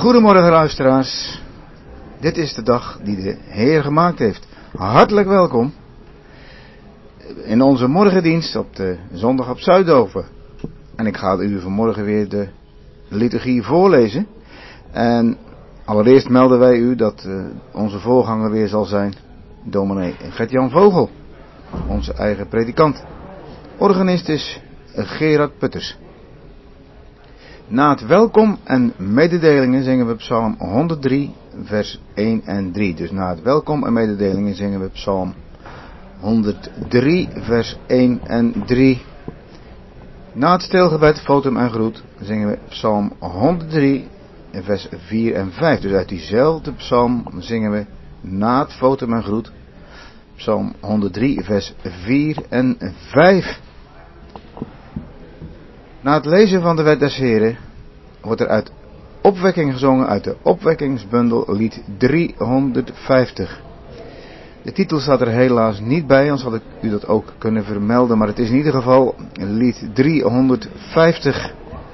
Goedemorgen luisteraars. Dit is de dag die de Heer gemaakt heeft. Hartelijk welkom in onze morgendienst op de zondag op Zuidhoven. En ik ga u vanmorgen weer de liturgie voorlezen. En allereerst melden wij u dat onze voorganger weer zal zijn dominee Gert-Jan Vogel, onze eigen predikant. Organist is Gerard Putters. Na het welkom en mededelingen zingen we psalm 103 vers 1 en 3. Dus na het welkom en mededelingen zingen we psalm 103 vers 1 en 3. Na het stilgebed, fotum en groet zingen we psalm 103 vers 4 en 5. Dus uit diezelfde psalm zingen we na het fotum en groet psalm 103 vers 4 en 5. Na het lezen van de wet des Heren wordt er uit opwekking gezongen uit de opwekkingsbundel lied 350. De titel staat er helaas niet bij, anders had ik u dat ook kunnen vermelden, maar het is in ieder geval lied 350.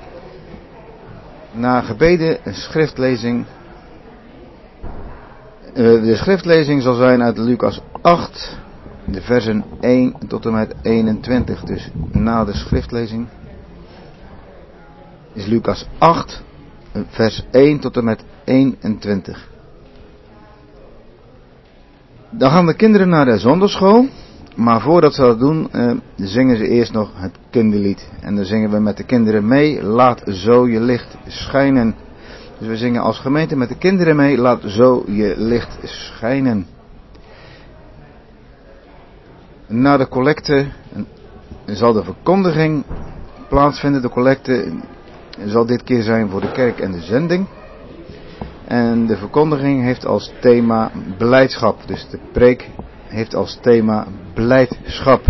Na gebeden een schriftlezing. De schriftlezing zal zijn uit Lucas 8, de versen 1 tot en met 21. Dus na de schriftlezing is Lucas 8, vers 1 tot en met 21. Dan gaan de kinderen naar de zondagschool. Maar voordat ze dat doen, zingen ze eerst nog het kinderlied. En dan zingen we met de kinderen mee, laat zo je licht schijnen. Dus we zingen als gemeente met de kinderen mee, laat zo je licht schijnen. Na de collecte zal de verkondiging plaatsvinden. De collecte zal dit keer zijn voor de kerk en de zending. En de verkondiging heeft als thema blijdschap. Dus de preek heeft als thema blijdschap.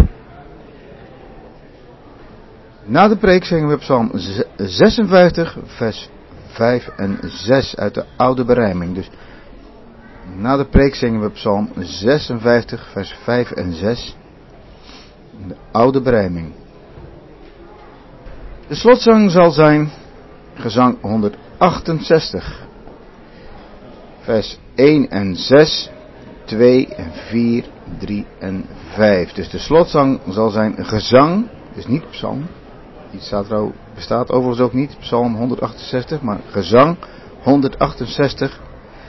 Na de preek zingen we psalm 56 vers 5 en 6 uit de oude berijming. Dus na de preek zingen we psalm 56 vers 5 en 6 in de oude berijming. De slotzang zal zijn gezang 168. Vers 1 en 6, 2 en 4, 3 en 5. Dus de slotzang zal zijn gezang, dus niet psalm. Die bestaat overigens ook niet, psalm 168, maar gezang 168.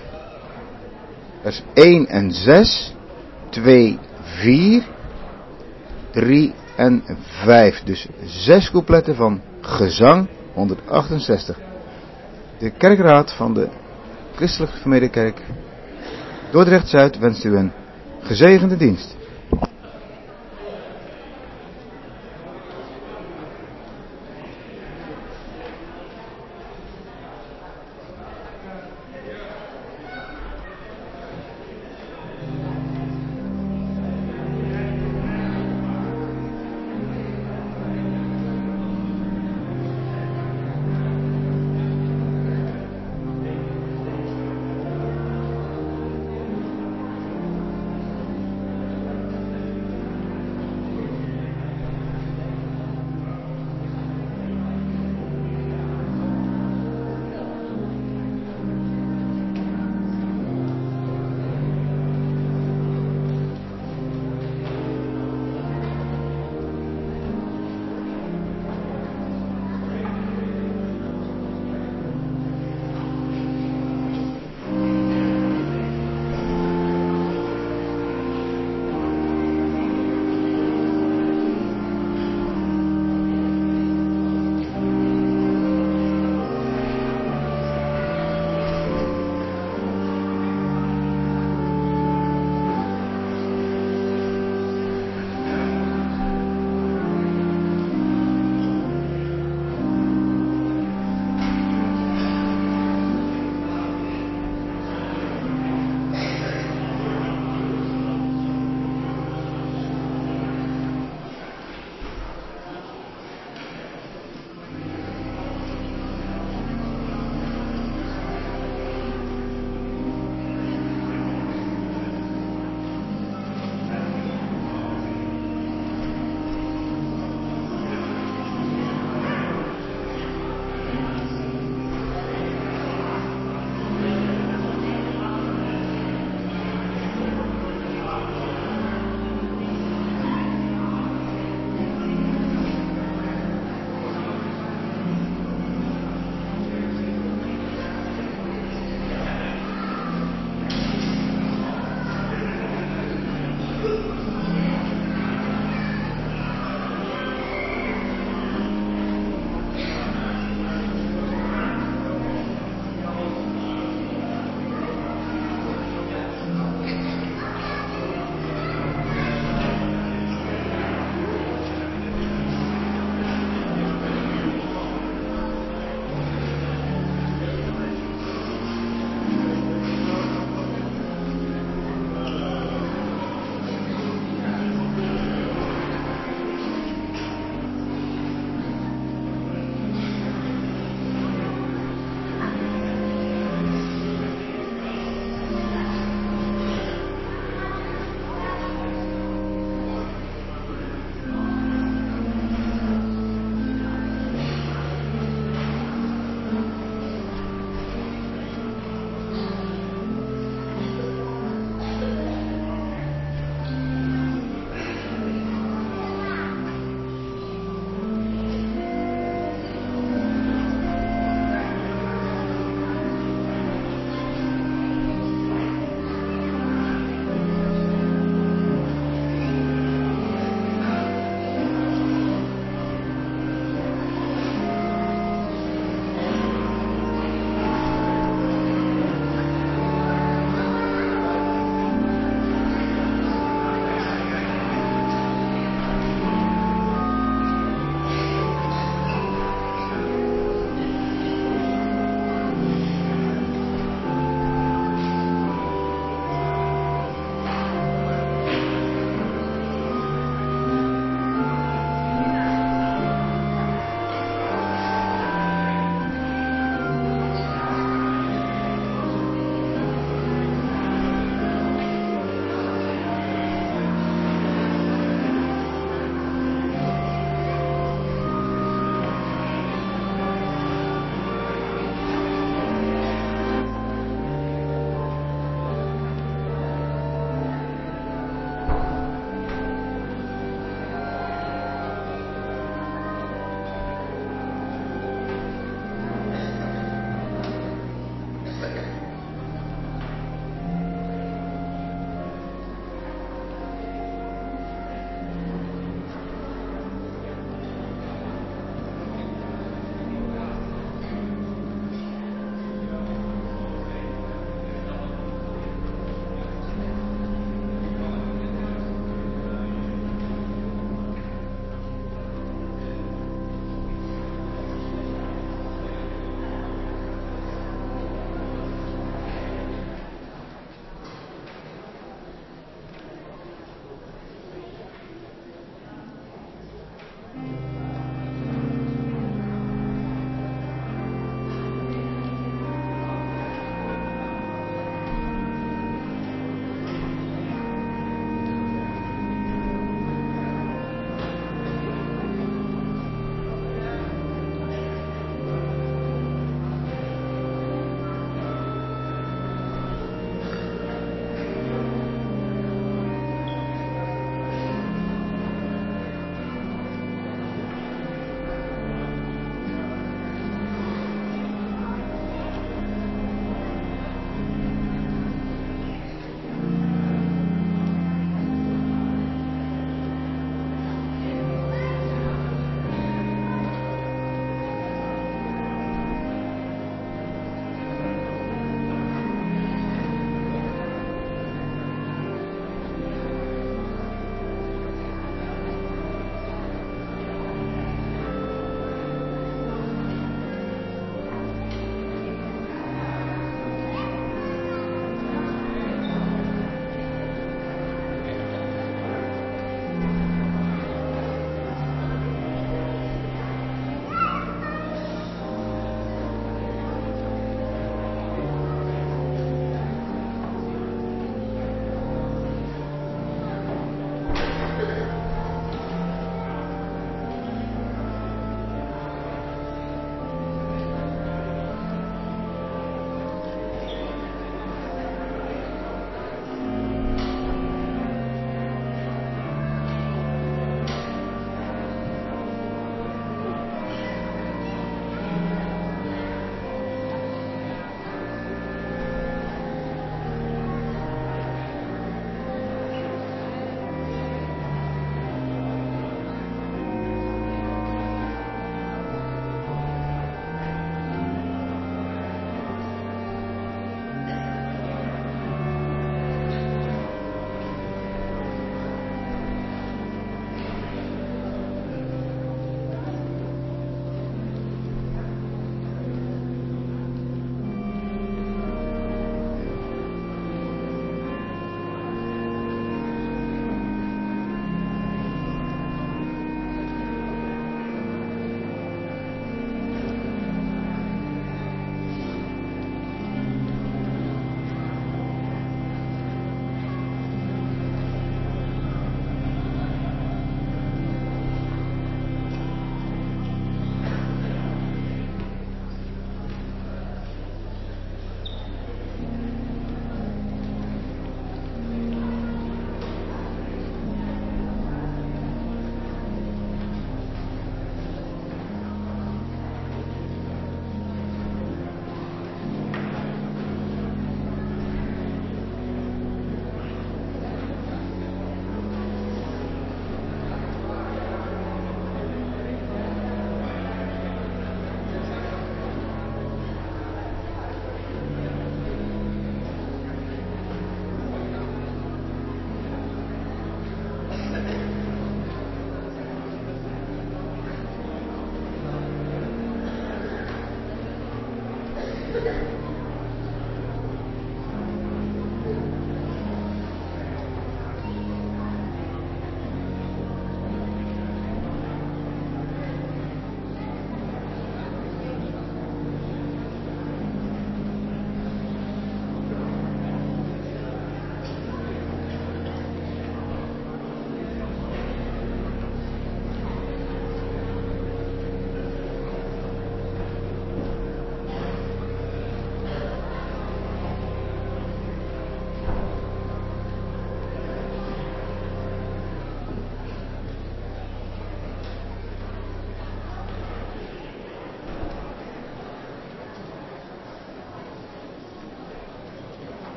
Vers 1 en 6, 2, 4, 3 en 5. Dus 6 coupletten van gezang 168. De kerkraad van de Christelijk Gereformeerde Kerk Dordrecht-Zuid wenst u een gezegende dienst.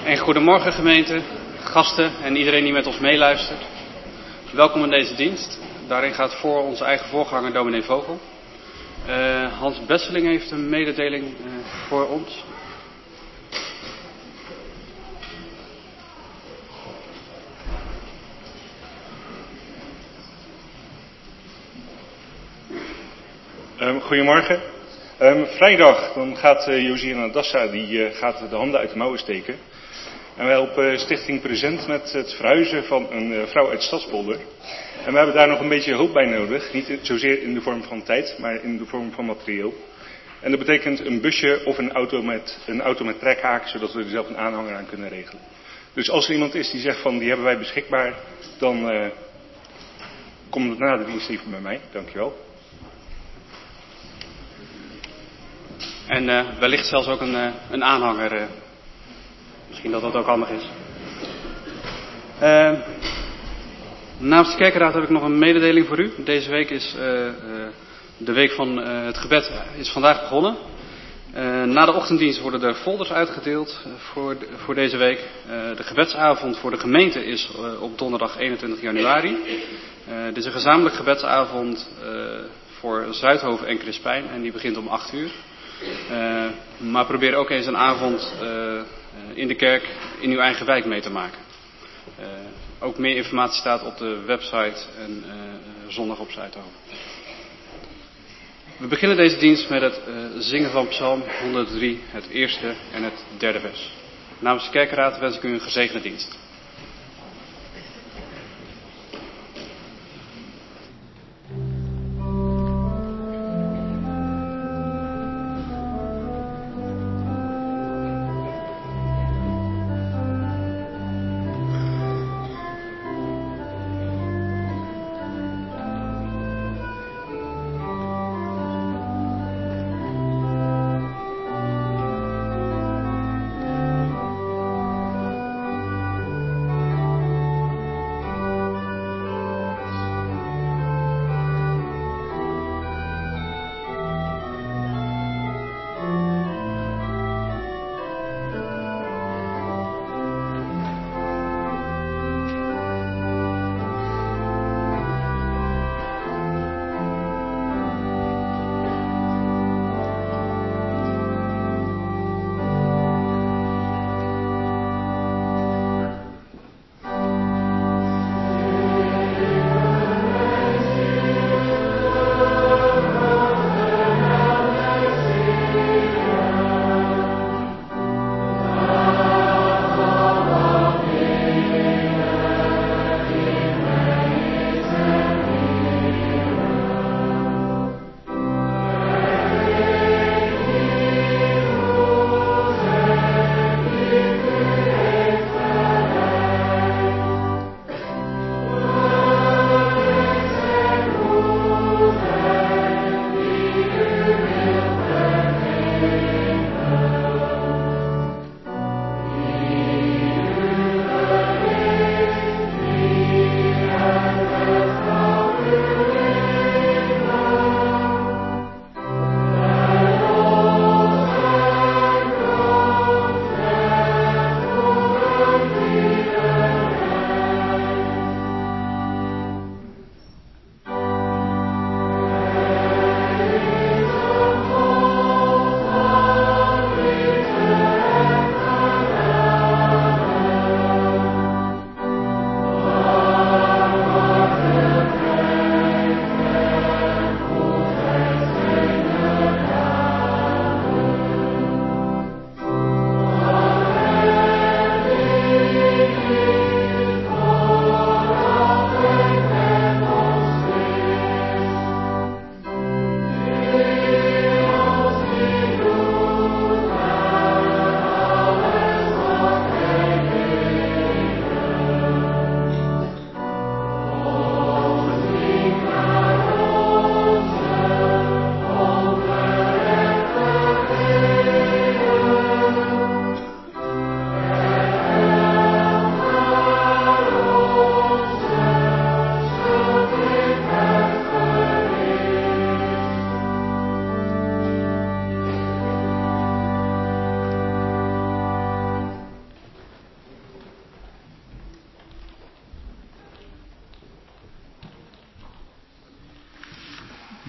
En goedemorgen gemeente, gasten en iedereen die met ons meeluistert. Welkom in deze dienst. Daarin gaat voor onze eigen voorganger dominee Vogel. Hans Besseling heeft een mededeling voor ons. Goedemorgen. Vrijdag dan gaat Josiana Dassa die gaat de handen uit de mouwen steken. En wij helpen Stichting Present met het verhuizen van een vrouw uit Stadspolder. En we hebben daar nog een beetje hulp bij nodig. Niet zozeer in de vorm van tijd, maar in de vorm van materieel. En dat betekent een busje of een auto met trekhaak, zodat we er zelf een aanhanger aan kunnen regelen. Dus als er iemand is die zegt van die hebben wij beschikbaar, dan kom het na de dienst even bij mij. Dankjewel. En wellicht zelfs ook een aanhanger. Misschien dat dat ook handig is. Namens de kerkenraad heb ik nog een mededeling voor u. Deze week is de week van het gebed is vandaag begonnen. Na de ochtenddienst worden er folders uitgedeeld voor deze week. De gebedsavond voor de gemeente is op donderdag 21 januari. Dit is een gezamenlijk gebedsavond voor Zuidhoven en Crispijn en die begint om 8 uur. Maar probeer ook eens een avond in de kerk in uw eigen wijk mee te maken. Ook meer informatie staat op de website en zondag op Zuidhoven. We beginnen deze dienst met het zingen van Psalm 103, het eerste en het derde vers. Namens de kerkenraad wens ik u een gezegende dienst.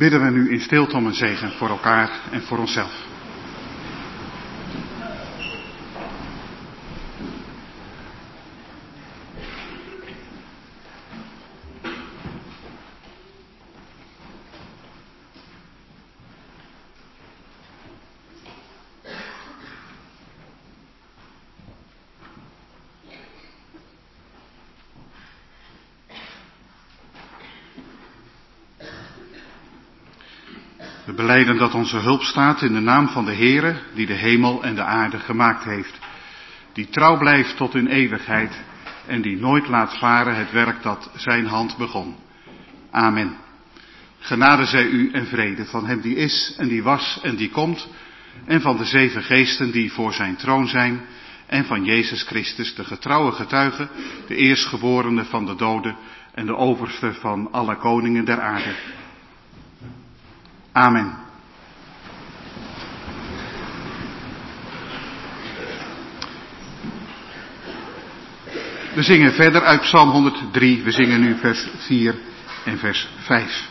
bidden we nu in stilte om een zegen voor elkaar en voor onszelf. We belijden dat onze hulp staat in de naam van de Heere, die de hemel en de aarde gemaakt heeft, die trouw blijft tot in eeuwigheid en die nooit laat varen het werk dat zijn hand begon. Amen. Genade zij u en vrede van hem die is en die was en die komt, en van de 7 geesten die voor zijn troon zijn, en van Jezus Christus, de getrouwe getuige, de eerstgeborene van de doden en de overste van alle koningen der aarde. Amen. We zingen verder uit Psalm 103. We zingen nu vers 4 en vers 5.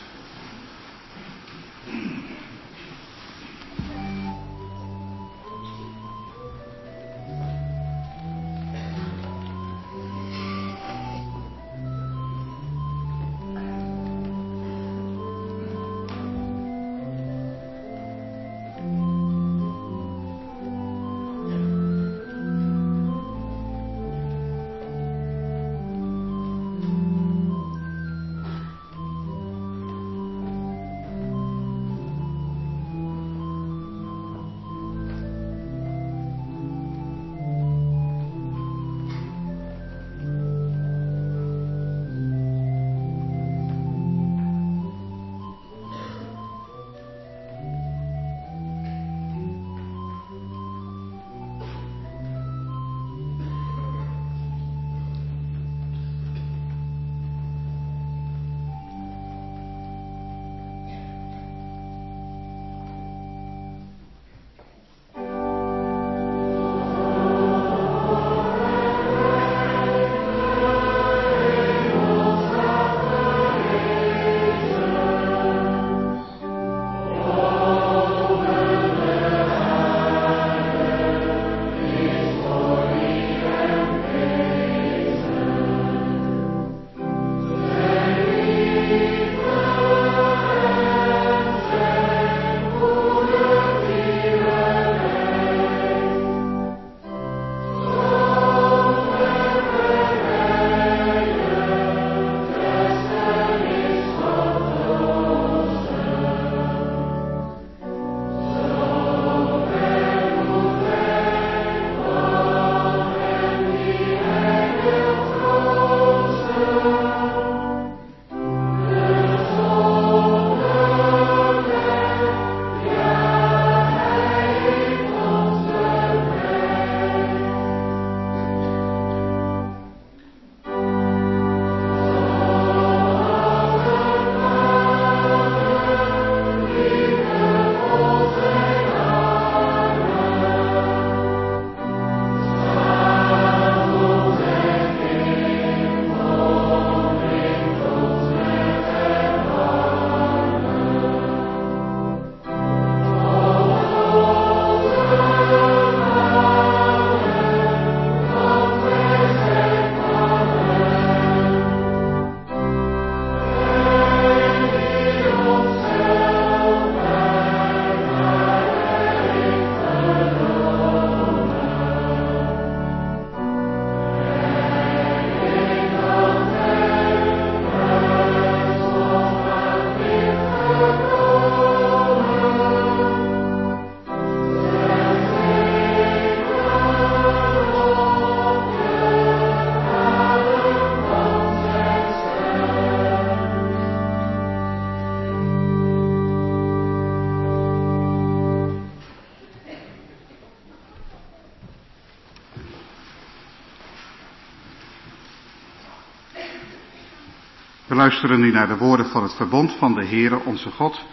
We luisteren nu naar de woorden van het verbond van de Heere onze God.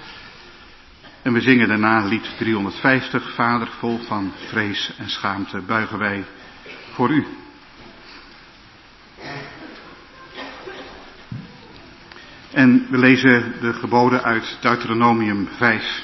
En we zingen daarna lied 350, Vader vol van vrees en schaamte buigen wij voor u. En we lezen de geboden uit Deuteronomium 5.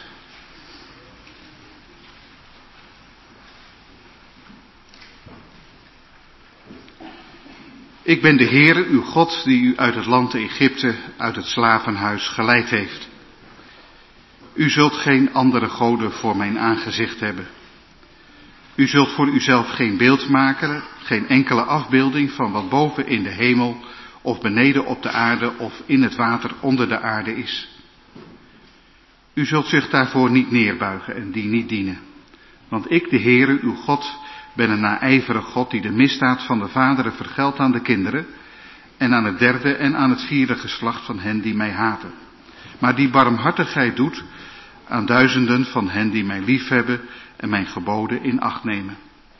Ik ben de Heere, uw God, die u uit het land Egypte, uit het slavenhuis geleid heeft. U zult geen andere goden voor mijn aangezicht hebben. U zult voor uzelf geen beeld maken, geen enkele afbeelding van wat boven in de hemel of beneden op de aarde of in het water onder de aarde is. U zult zich daarvoor niet neerbuigen en die niet dienen. Want ik, de Heere, uw God, ben een naijverige God die de misdaad van de vaderen vergeldt aan de kinderen en aan het derde en aan het vierde geslacht van hen die mij haten. Maar die barmhartigheid doet aan duizenden van hen die mij liefhebben en mijn geboden in acht nemen.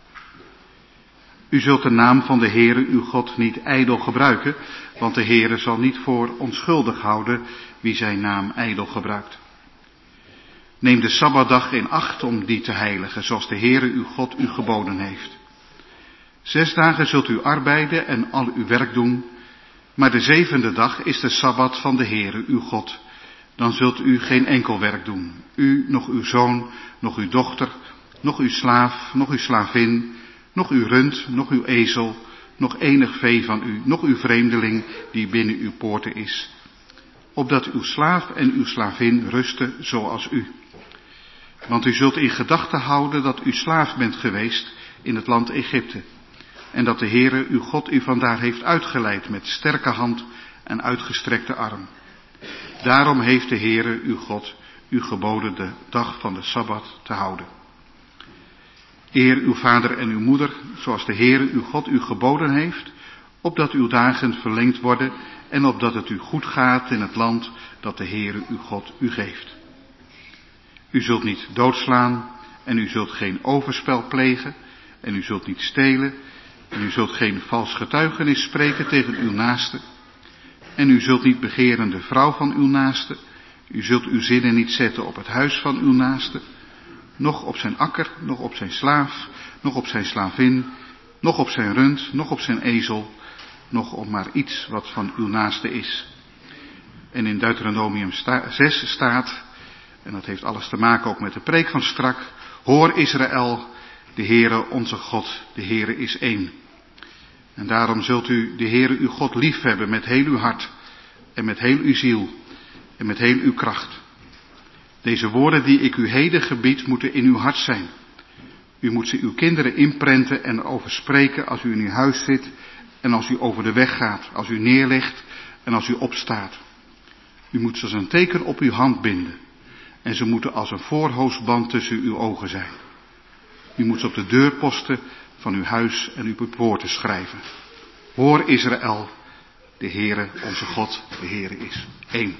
U zult de naam van de Heere uw God niet ijdel gebruiken, want de Heere zal niet voor onschuldig houden wie zijn naam ijdel gebruikt. Neem de Sabbatdag in acht om die te heiligen, zoals de Heere uw God u geboden heeft. 6 dagen zult u arbeiden en al uw werk doen, maar de 7e dag is de Sabbat van de Heere uw God. Dan zult u geen enkel werk doen, u, nog uw zoon, nog uw dochter, nog uw slaaf, nog uw slavin, nog uw rund, nog uw ezel, nog enig vee van u, nog uw vreemdeling die binnen uw poorten is. Opdat uw slaaf en uw slavin rusten zoals u. Want u zult in gedachten houden dat u slaaf bent geweest in het land Egypte. En dat de Heere uw God u vandaar heeft uitgeleid met sterke hand en uitgestrekte arm. Daarom heeft de Heere uw God u geboden de dag van de Sabbat te houden. Eer uw vader en uw moeder, zoals de Heere uw God u geboden heeft, opdat uw dagen verlengd worden en opdat het u goed gaat in het land dat de Heere uw God u geeft. U zult niet doodslaan en u zult geen overspel plegen en u zult niet stelen en u zult geen vals getuigenis spreken tegen uw naaste. En u zult niet begeren de vrouw van uw naaste. U zult uw zinnen niet zetten op het huis van uw naaste. Nog op zijn akker, nog op zijn slaaf, nog op zijn slavin, nog op zijn rund, nog op zijn ezel, nog op maar iets wat van uw naaste is. En in Deuteronomium 6 staat, en dat heeft alles te maken ook met de preek van strak: Hoor Israël, de Heere onze God, de Heere is één. En daarom zult u de Heere uw God liefhebben met heel uw hart en met heel uw ziel en met heel uw kracht. Deze woorden die ik u heden gebied moeten in uw hart zijn. U moet ze uw kinderen inprenten en erover spreken als u in uw huis zit en als u over de weg gaat, als u neerlegt en als u opstaat. U moet ze als een teken op uw hand binden en ze moeten als een voorhoofdband tussen uw ogen zijn. U moet ze op de deurposten van uw huis en uw poorten schrijven. Hoor Israël, de Heere onze God, de Heere is één.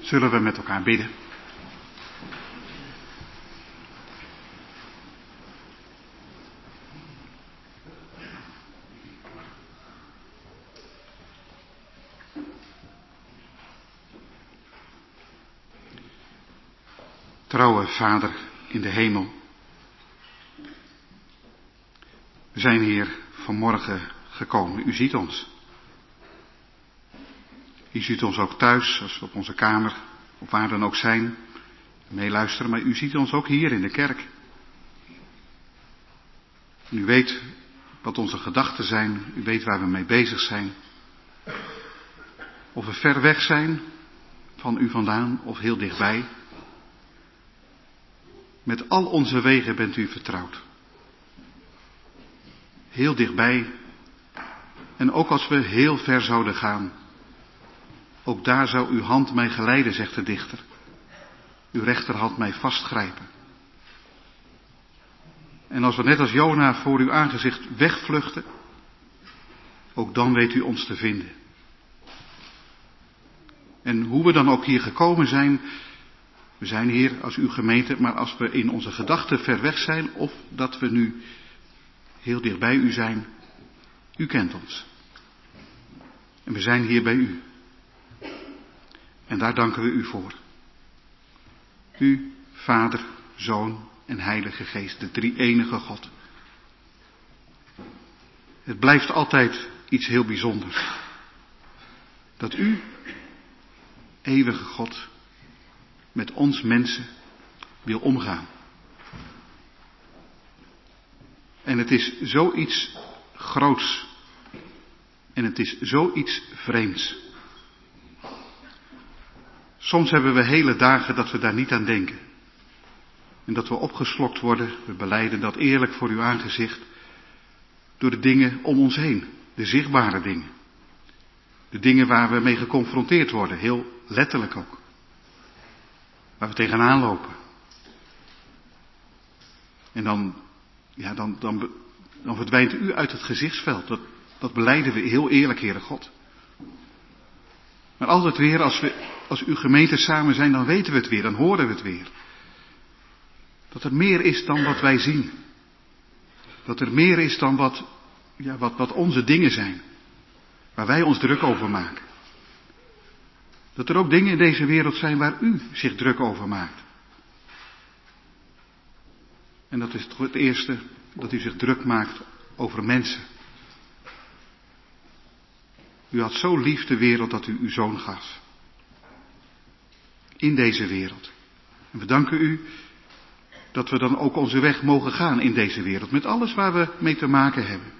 Zullen we met elkaar bidden? Trouwe Vader in de hemel, we zijn hier vanmorgen gekomen. U ziet ons. U ziet ons ook thuis, als we op onze kamer, of waar dan ook zijn, meeluisteren. Maar u ziet ons ook hier in de kerk. En u weet wat onze gedachten zijn. U weet waar we mee bezig zijn. Of we ver weg zijn van u vandaan of heel dichtbij. Met al onze wegen bent u vertrouwd. Heel dichtbij. En ook als we heel ver zouden gaan. Ook daar zou uw hand mij geleiden, zegt de dichter. Uw rechterhand mij vastgrijpen. En als we net als Jona voor uw aangezicht wegvluchten. Ook dan weet u ons te vinden. En hoe we dan ook hier gekomen zijn. We zijn hier als uw gemeente, maar als we in onze gedachten ver weg zijn, of dat we nu heel dicht bij u zijn, u kent ons. En we zijn hier bij u. En daar danken we u voor. U, Vader, Zoon en Heilige Geest, de drie-enige God. Het blijft altijd iets heel bijzonders. Dat u, eeuwige God, met ons mensen wil omgaan. En het is zoiets groots. En het is zoiets vreemds. Soms hebben we hele dagen dat we daar niet aan denken. En dat we opgeslokt worden, we belijden dat eerlijk voor uw aangezicht, door de dingen om ons heen, de zichtbare dingen. De dingen waar we mee geconfronteerd worden, heel letterlijk ook. Waar we tegenaan lopen. En dan verdwijnt u uit het gezichtsveld. Dat belijden we heel eerlijk, Heere God. Maar altijd weer, als uw gemeente samen zijn, dan weten we het weer, dan horen we het weer. Dat er meer is dan wat wij zien. Dat er meer is dan wat onze dingen zijn. Waar wij ons druk over maken. Dat er ook dingen in deze wereld zijn waar u zich druk over maakt. En dat is toch het eerste, dat u zich druk maakt over mensen. U had zo lief de wereld dat u uw zoon gaf. In deze wereld. En we danken u dat we dan ook onze weg mogen gaan in deze wereld. Met alles waar we mee te maken hebben.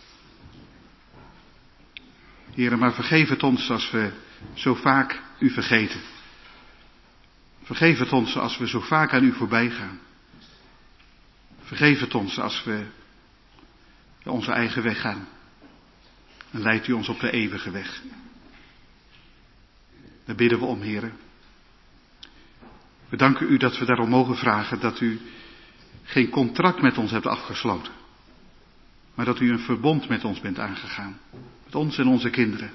Heren, maar vergeef het ons als we zo vaak u vergeten. Vergeef het ons als we zo vaak aan u voorbij gaan. Vergeef het ons als we onze eigen weg gaan. En leidt u ons op de eeuwige weg. Daar bidden we om, Heren. We danken u dat we daarom mogen vragen dat u geen contract met ons hebt afgesloten. Maar dat u een verbond met ons bent aangegaan. Met ons en onze kinderen.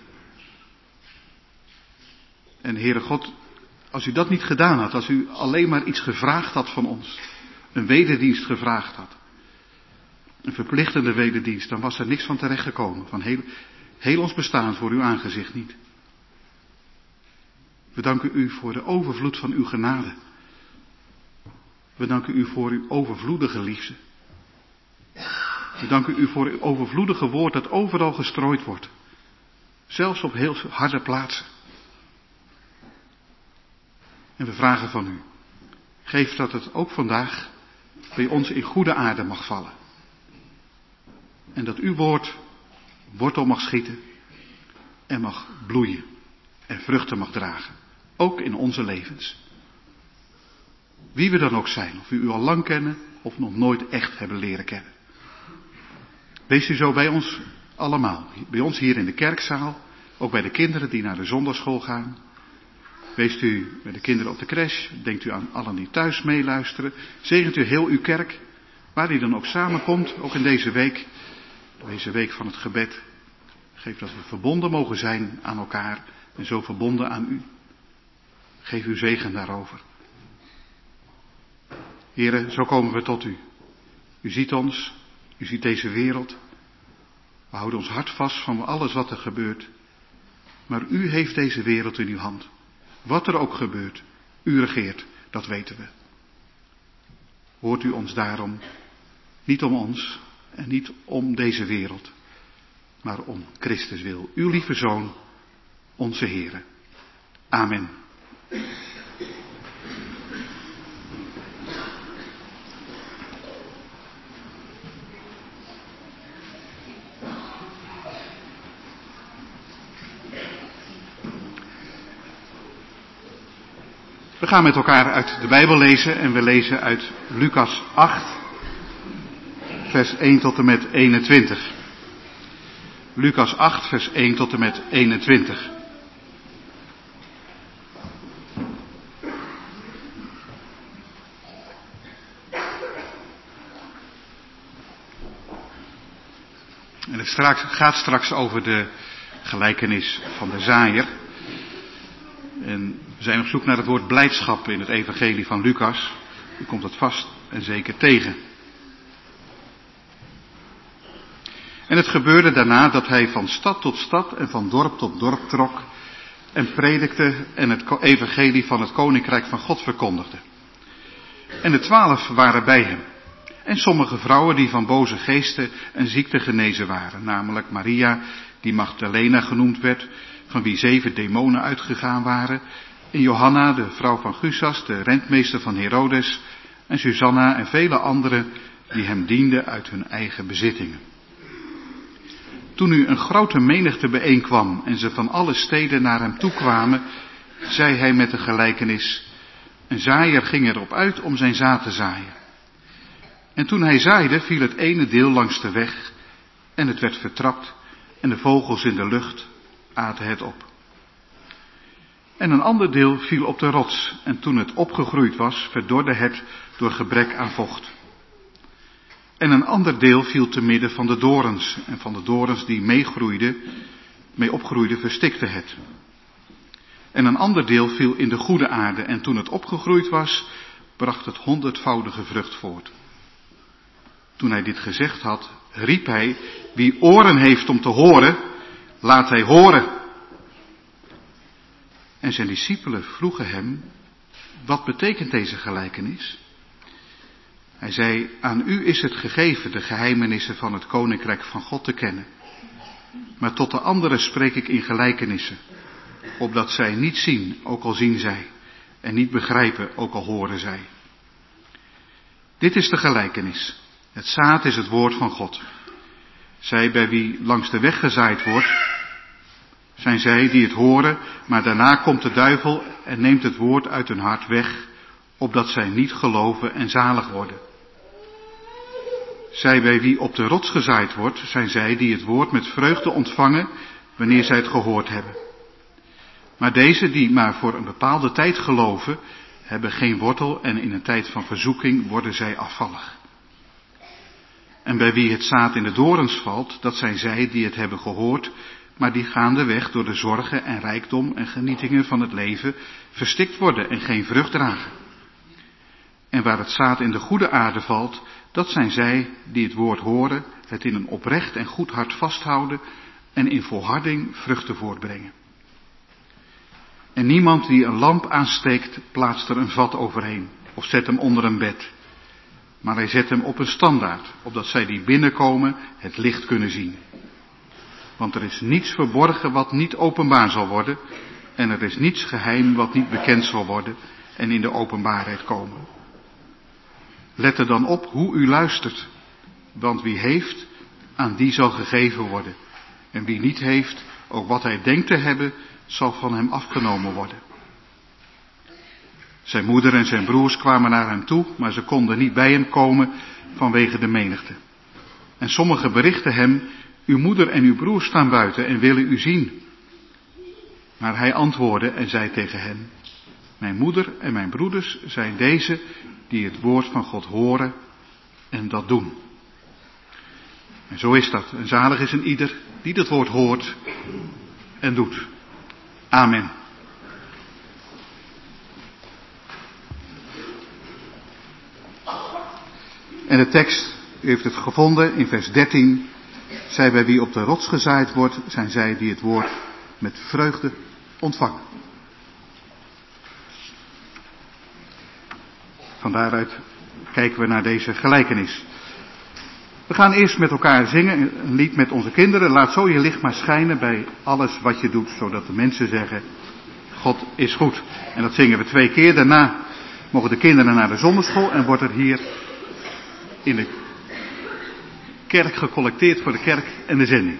En Heere God, als u dat niet gedaan had, als u alleen maar iets gevraagd had van ons. Een wederdienst gevraagd had. Een verplichtende wederdienst, dan was er niks van terechtgekomen. Van heel ons bestaan voor uw aangezicht niet. We danken u voor de overvloed van uw genade. We danken u voor uw overvloedige liefde. We danken u voor uw overvloedige woord dat overal gestrooid wordt. Zelfs op heel harde plaatsen. En we vragen van u, geef dat het ook vandaag bij ons in goede aarde mag vallen. En dat uw woord wortel mag schieten en mag bloeien en vruchten mag dragen. Ook in onze levens. Wie we dan ook zijn, of we u al lang kennen of nog nooit echt hebben leren kennen. Wees u zo bij ons allemaal. Bij ons hier in de kerkzaal. Ook bij de kinderen die naar de zondagschool gaan. Wees u bij de kinderen op de crash. Denkt u aan allen die thuis meeluisteren. Zegent u heel uw kerk. Waar die dan ook samenkomt. Ook in deze week. Deze week van het gebed. Geef dat we verbonden mogen zijn aan elkaar. En zo verbonden aan u. Geef uw zegen daarover. Here, zo komen we tot u. U ziet ons, u ziet deze wereld. We houden ons hart vast van alles wat er gebeurt. Maar u heeft deze wereld in uw hand. Wat er ook gebeurt, u regeert, dat weten we. Hoort u ons daarom, niet om ons en niet om deze wereld, maar om Christus wil, uw lieve Zoon, onze Heere. Amen. We gaan met elkaar uit de Bijbel lezen en we lezen uit Lucas 8, vers 1 tot en met 21. Lucas 8, vers 1 tot en met 21. En het gaat straks over de gelijkenis van de zaaier. En we zijn op zoek naar het woord blijdschap in het evangelie van Lucas. U komt het vast en zeker tegen. En het gebeurde daarna dat hij van stad tot stad en van dorp tot dorp trok en predikte en het evangelie van het koninkrijk van God verkondigde. En de 12 waren bij hem. En sommige vrouwen die van boze geesten en ziekten genezen waren, namelijk Maria, die Magdalena genoemd werd, van wie 7 demonen uitgegaan waren, en Johanna, de vrouw van Gusas, de rentmeester van Herodes, en Susanna en vele anderen die hem dienden uit hun eigen bezittingen. Toen nu een grote menigte bijeenkwam en ze van alle steden naar hem toe kwamen, zei hij met een gelijkenis: een zaaier ging erop uit om zijn zaad te zaaien. En toen hij zaaide, viel het ene deel langs de weg en het werd vertrapt en de vogels in de lucht aten het op. En een ander deel viel op de rots en toen het opgegroeid was, verdorde het door gebrek aan vocht. En een ander deel viel te midden van de dorens en van de dorens die mee opgroeiden, verstikte het. En een ander deel viel in de goede aarde en toen het opgegroeid was, bracht het 100-voudige vrucht voort. Toen hij dit gezegd had, riep hij: wie oren heeft om te horen, laat hij horen. En zijn discipelen vroegen hem: wat betekent deze gelijkenis? Hij zei: aan u is het gegeven de geheimenissen van het koninkrijk van God te kennen. Maar tot de anderen spreek ik in gelijkenissen, opdat zij niet zien, ook al zien zij, en niet begrijpen, ook al horen zij. Dit is de gelijkenis. Het zaad is het woord van God. Zij bij wie langs de weg gezaaid wordt, zijn zij die het horen, maar daarna komt de duivel en neemt het woord uit hun hart weg, opdat zij niet geloven en zalig worden. Zij bij wie op de rots gezaaid wordt, zijn zij die het woord met vreugde ontvangen, wanneer zij het gehoord hebben. Maar deze die maar voor een bepaalde tijd geloven, hebben geen wortel en in een tijd van verzoeking worden zij afvallig. En bij wie het zaad in de dorens valt, dat zijn zij die het hebben gehoord, maar die gaandeweg door de zorgen en rijkdom en genietingen van het leven verstikt worden en geen vrucht dragen. En waar het zaad in de goede aarde valt, dat zijn zij die het woord horen, het in een oprecht en goed hart vasthouden en in volharding vruchten voortbrengen. En niemand die een lamp aansteekt, plaatst er een vat overheen of zet hem onder een bed. Maar hij zet hem op een standaard, opdat zij die binnenkomen het licht kunnen zien. Want er is niets verborgen wat niet openbaar zal worden, en er is niets geheim wat niet bekend zal worden en in de openbaarheid komen. Let er dan op hoe u luistert, want wie heeft, aan die zal gegeven worden. En wie niet heeft, ook wat hij denkt te hebben, zal van hem afgenomen worden. Zijn moeder en zijn broers kwamen naar hem toe, maar ze konden niet bij hem komen vanwege de menigte. En sommigen berichtten hem: uw moeder en uw broers staan buiten en willen u zien. Maar hij antwoordde en zei tegen hen: mijn moeder en mijn broeders zijn deze die het woord van God horen en dat doen. En zo is dat. En zalig is een ieder die dat woord hoort en doet. Amen. En de tekst, u heeft het gevonden in vers 13. Zij bij wie op de rots gezaaid wordt, zijn zij die het woord met vreugde ontvangen. Van daaruit kijken we naar deze gelijkenis. We gaan eerst met elkaar zingen een lied met onze kinderen. Laat zo je licht maar schijnen bij alles wat je doet, zodat de mensen zeggen, God is goed. En dat zingen we 2 keer. Daarna mogen de kinderen naar de zonderschool en wordt er hier in de kerk gecollecteerd voor de kerk en de zending.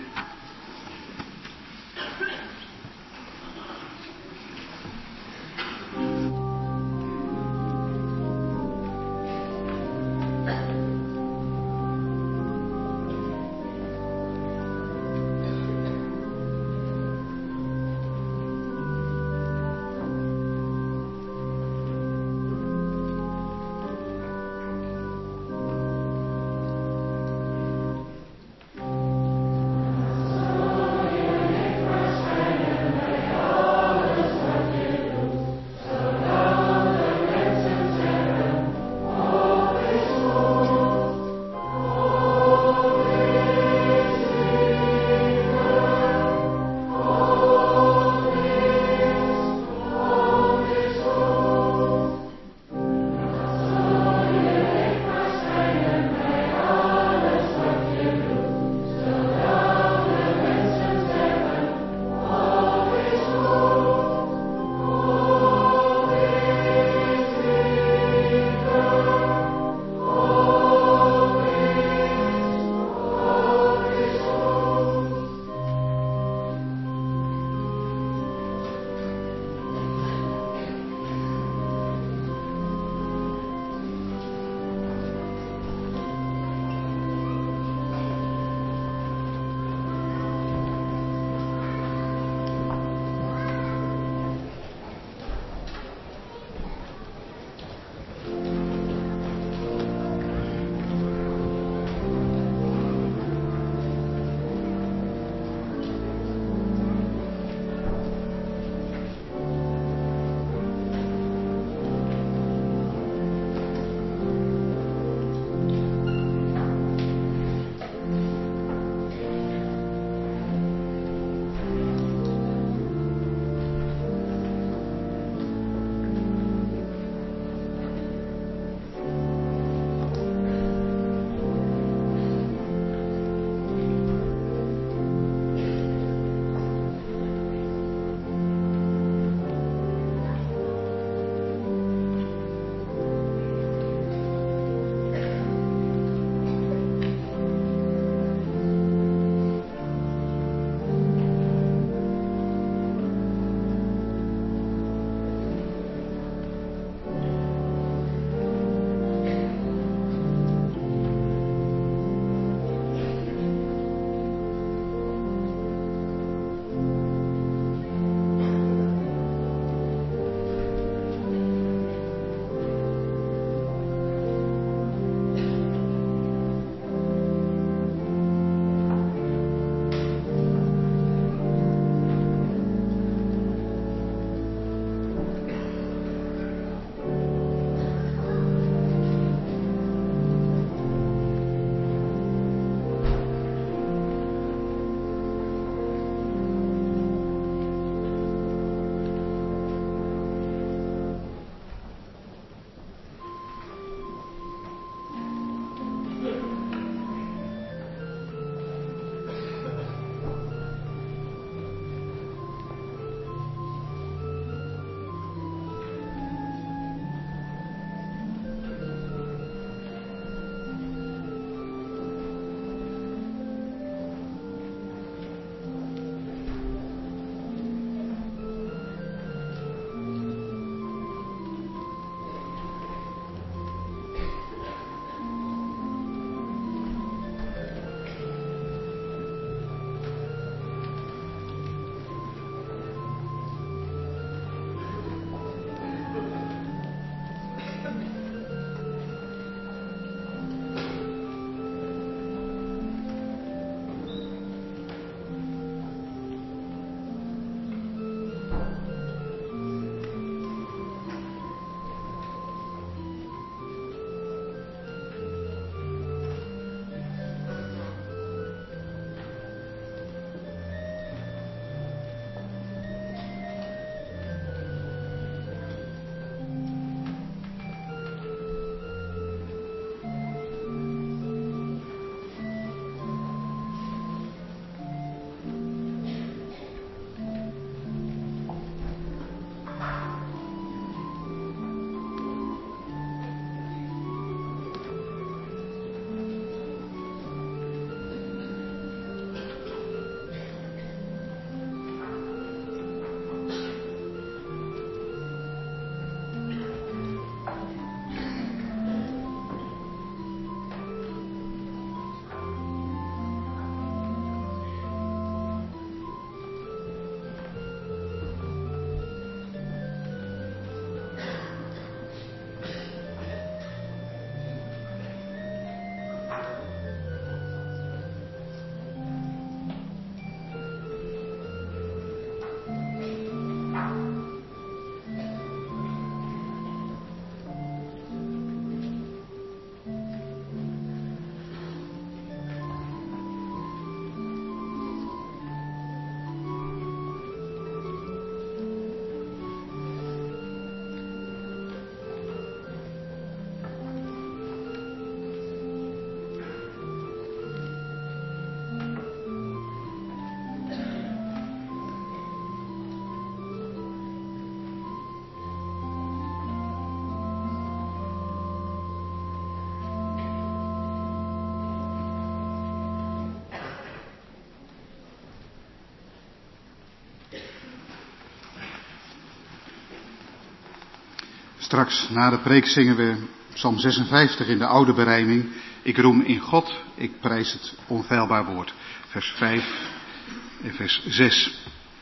Straks na de preek zingen we Psalm 56 in de oude berijming. Ik roem in God, ik prijs het onfeilbaar woord. Vers 5 en vers 6.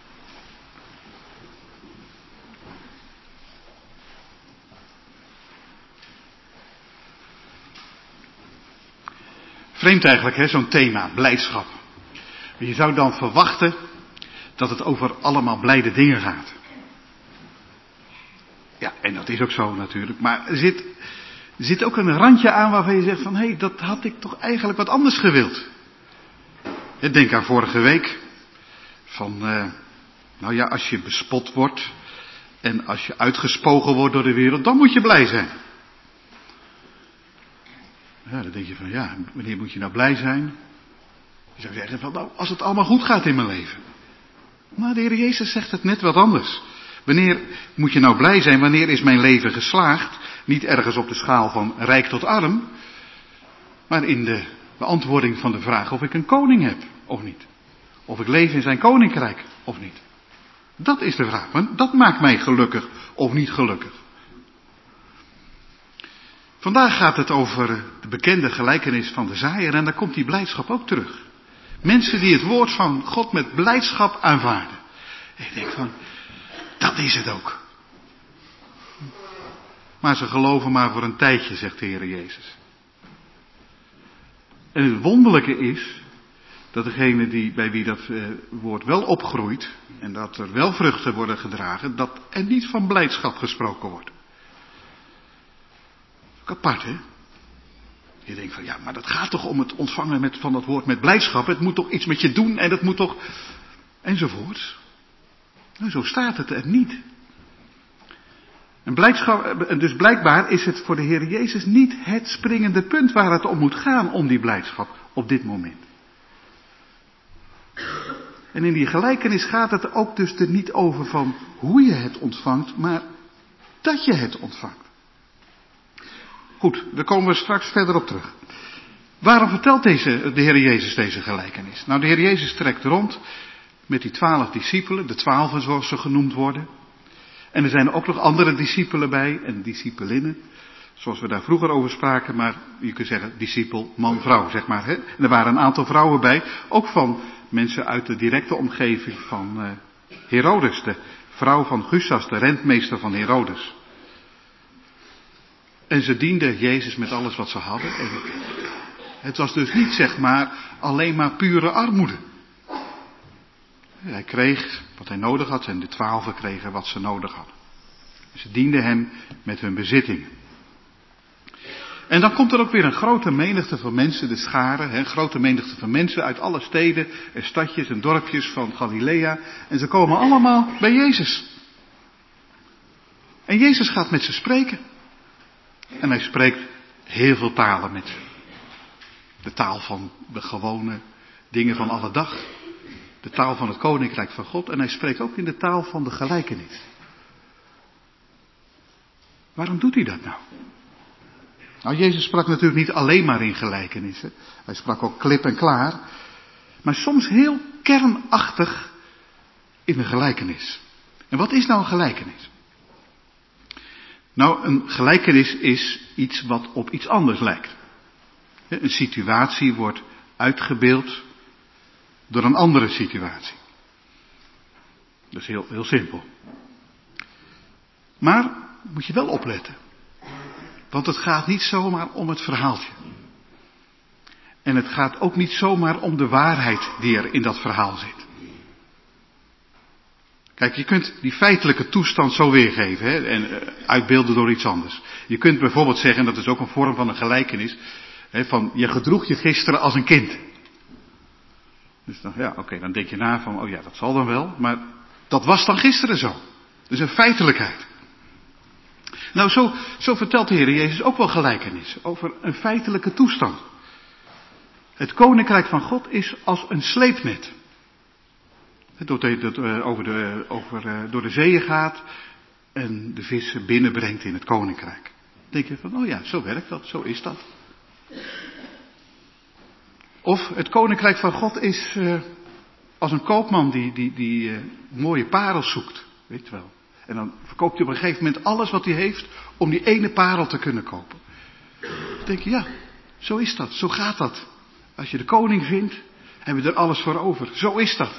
Vreemd eigenlijk, hè, zo'n thema, blijdschap. Je zou dan verwachten dat het over allemaal blijde dingen gaat. Ja, en dat is ook zo natuurlijk. Maar er zit ook een randje aan waarvan je zegt van, hé, dat had ik toch eigenlijk wat anders gewild. Denk aan vorige week. Van, nou ja, als je bespot wordt en als je uitgespogen wordt door de wereld, dan moet je blij zijn. Ja, dan denk je van, ja, wanneer moet je nou blij zijn? Je zou zeggen van, nou, als het allemaal goed gaat in mijn leven. Maar de Heer Jezus zegt het net wat anders. Wanneer moet je nou blij zijn? Wanneer is mijn leven geslaagd? Niet ergens op de schaal van rijk tot arm, maar in de beantwoording van de vraag of ik een koning heb of niet. Of ik leef in zijn koninkrijk of niet. Dat is de vraag. Want dat maakt mij gelukkig of niet gelukkig. Vandaag gaat het over de bekende gelijkenis van de zaaier en daar komt die blijdschap ook terug. Mensen die het woord van God met blijdschap aanvaarden. En ik denk van, dat is het ook. Maar ze geloven maar voor een tijdje, zegt de Heer Jezus. En het wonderlijke is dat degene bij wie dat woord wel opgroeit en dat er wel vruchten worden gedragen, dat er niet van blijdschap gesproken wordt. Apart, hè? Je denkt van, ja, maar dat gaat toch om het ontvangen van dat woord met blijdschap. Het moet toch iets met je doen en dat moet toch, enzovoort. Nou, zo staat het er niet. En dus blijkbaar is het voor de Heer Jezus niet het springende punt waar het om moet gaan, om die blijdschap op dit moment. En in die gelijkenis gaat het ook dus er niet over van hoe je het ontvangt, maar dat je het ontvangt. Goed, daar komen we straks verder op terug. Waarom vertelt de Heer Jezus deze gelijkenis? Nou, de Heer Jezus trekt rond met die 12 discipelen, de 12 zoals ze genoemd worden. En er zijn ook nog andere discipelen bij en discipelinnen, zoals we daar vroeger over spraken, maar je kunt zeggen discipel, man, vrouw, zeg maar. Hè? En er waren een aantal vrouwen bij, ook van mensen uit de directe omgeving van Herodes, de vrouw van Gusas, de rentmeester van Herodes. En ze dienden Jezus met alles wat ze hadden. En het was dus niet, zeg maar, alleen maar pure armoede. Hij kreeg wat hij nodig had en de 12 kregen wat ze nodig hadden. Ze dienden hem met hun bezittingen. En dan komt er ook weer een grote menigte van mensen, de scharen, een grote menigte van mensen uit alle steden en stadjes en dorpjes van Galilea. En ze komen allemaal bij Jezus. En Jezus gaat met ze spreken. En hij spreekt heel veel talen met ze. De taal van de gewone dingen van alle dag. De taal van het koninkrijk van God. En hij spreekt ook in de taal van de gelijkenis. Waarom doet hij dat nou? Nou, Jezus sprak natuurlijk niet alleen maar in gelijkenissen. Hij sprak ook klip en klaar. Maar soms heel kernachtig in een gelijkenis. En wat is nou een gelijkenis? Nou, een gelijkenis is iets wat op iets anders lijkt. Een situatie wordt uitgebeeld door een andere situatie. Dat is heel simpel. Maar moet je wel opletten. Want het gaat niet zomaar om het verhaaltje. En het gaat ook niet zomaar om de waarheid die er in dat verhaal zit. Kijk, je kunt die feitelijke toestand zo weergeven, hè, en uitbeelden door iets anders. Je kunt bijvoorbeeld zeggen, en dat is ook een vorm van een gelijkenis, hè, van je gedroeg je gisteren als een kind. Dus dan, ja, oké, dan denk je na van, oh ja, dat zal dan wel, maar dat was dan gisteren zo. Dus een feitelijkheid. Nou, zo vertelt de Heer Jezus ook wel gelijkenissen over een feitelijke toestand. Het koninkrijk van God is als een sleepnet. Dat door de zeeën gaat en de vissen binnenbrengt in het koninkrijk. Dan denk je van, oh ja, zo werkt dat, zo is dat. Of het koninkrijk van God is als een koopman die mooie parels zoekt, weet je wel. En dan verkoopt hij op een gegeven moment alles wat hij heeft om die ene parel te kunnen kopen. Dan denk je, ja, zo is dat, zo gaat dat. Als je de koning vindt, hebben we er alles voor over. Zo is dat.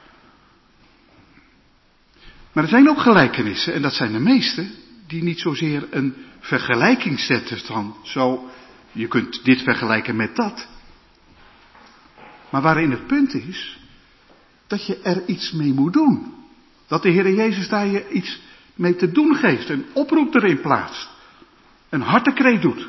Maar er zijn ook gelijkenissen, en dat zijn de meeste, die niet zozeer een vergelijking zetten van zo, je kunt dit vergelijken met dat. Maar waarin het punt is, dat je er iets mee moet doen. Dat de Heer Jezus daar je iets mee te doen geeft, een oproep erin plaatst. Een hartekreet doet.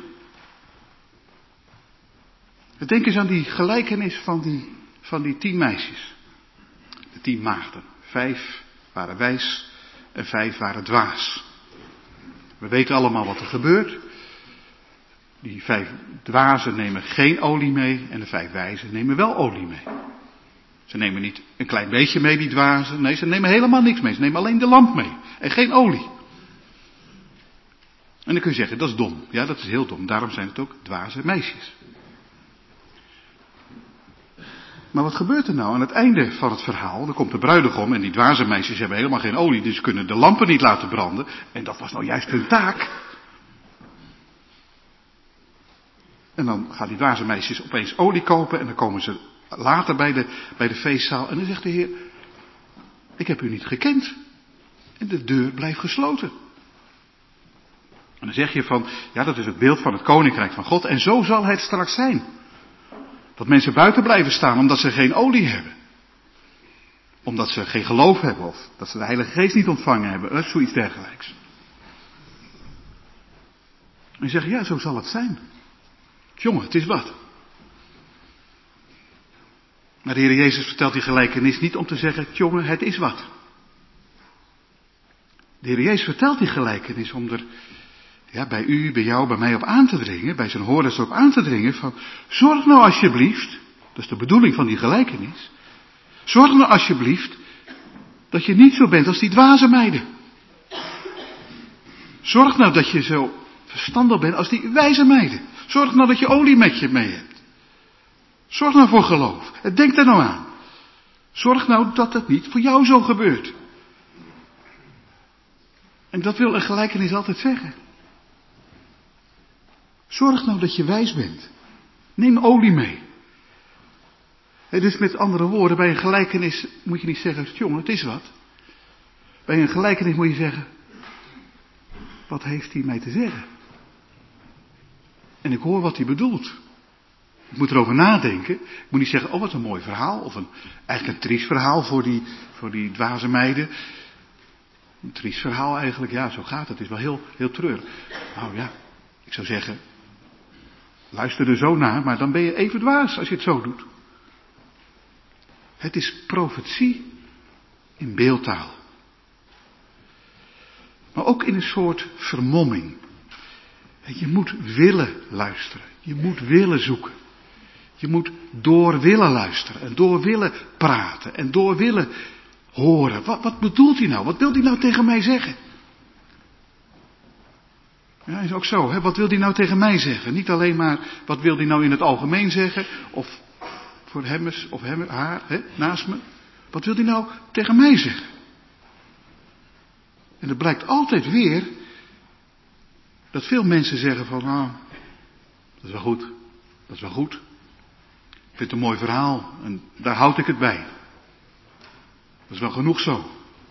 Denk eens aan die gelijkenis van die 10 meisjes. De 10 maagden. 5 waren wijs en 5 waren dwaas. We weten allemaal wat er gebeurt. Die 5 dwazen nemen geen olie mee en de 5 wijzen nemen wel olie mee. Ze nemen niet een klein beetje mee, die dwazen. Nee, ze nemen helemaal niks mee. Ze nemen alleen de lamp mee en geen olie. En dan kun je zeggen, dat is dom. Ja, dat is heel dom. Daarom zijn het ook dwaze meisjes. Maar wat gebeurt er nou aan het einde van het verhaal? Dan komt de bruidegom en die dwaze meisjes hebben helemaal geen olie, dus kunnen de lampen niet laten branden. En dat was nou juist hun taak. En dan gaan die dwaze meisjes opeens olie kopen en dan komen ze later bij de feestzaal. En dan zegt de Heer, ik heb u niet gekend. En de deur blijft gesloten. En dan zeg je van, ja, dat is het beeld van het koninkrijk van God. En zo zal het straks zijn. Dat mensen buiten blijven staan omdat ze geen olie hebben. Omdat ze geen geloof hebben of dat ze de Heilige Geest niet ontvangen hebben. Of zoiets dergelijks. En je zegt, ja, zo zal het zijn. Jongen, het is wat. Maar de Heer Jezus vertelt die gelijkenis niet om te zeggen, jongen, het is wat. De Heer Jezus vertelt die gelijkenis om er bij u, bij jou, bij mij op aan te dringen, bij zijn hoorders op aan te dringen van, zorg nou alsjeblieft, dat is de bedoeling van die gelijkenis, zorg nou alsjeblieft dat je niet zo bent als die dwaze meiden. Zorg nou dat je zo verstandig bent als die wijze meiden. Zorg nou dat je olie met je mee hebt. Zorg nou voor geloof. Denk er nou aan. Zorg nou dat het niet voor jou zo gebeurt. En dat wil een gelijkenis altijd zeggen. Zorg nou dat je wijs bent. Neem olie mee. Dus met andere woorden, bij een gelijkenis moet je niet zeggen, jongen, het is wat. Bij een gelijkenis moet je zeggen, wat heeft hij mij te zeggen? En ik hoor wat hij bedoelt. Ik moet erover nadenken. Ik moet niet zeggen, oh wat een mooi verhaal. Of eigenlijk een triest verhaal voor die dwaze meiden. Een triest verhaal eigenlijk, ja, zo gaat het. Het is wel heel, heel treurig. Nou ja, ik zou zeggen, luister er zo naar, maar dan ben je even dwaas als je het zo doet. Het is profetie in beeldtaal. Maar ook in een soort vermomming. Je moet willen luisteren. Je moet willen zoeken. Je moet door willen luisteren en door willen praten en door willen horen. Wat bedoelt hij nou? Wat wil hij nou tegen mij zeggen? Ja, is ook zo. Hè? Wat wil hij nou tegen mij zeggen? Niet alleen maar wat wil hij nou in het algemeen zeggen. Of voor hem of hem, haar, hè, naast me. Wat wil hij nou tegen mij zeggen? En het blijkt altijd weer dat veel mensen zeggen van, nou, dat is wel goed. Dat is wel goed. Ik vind het een mooi verhaal en daar houd ik het bij. Dat is wel genoeg zo.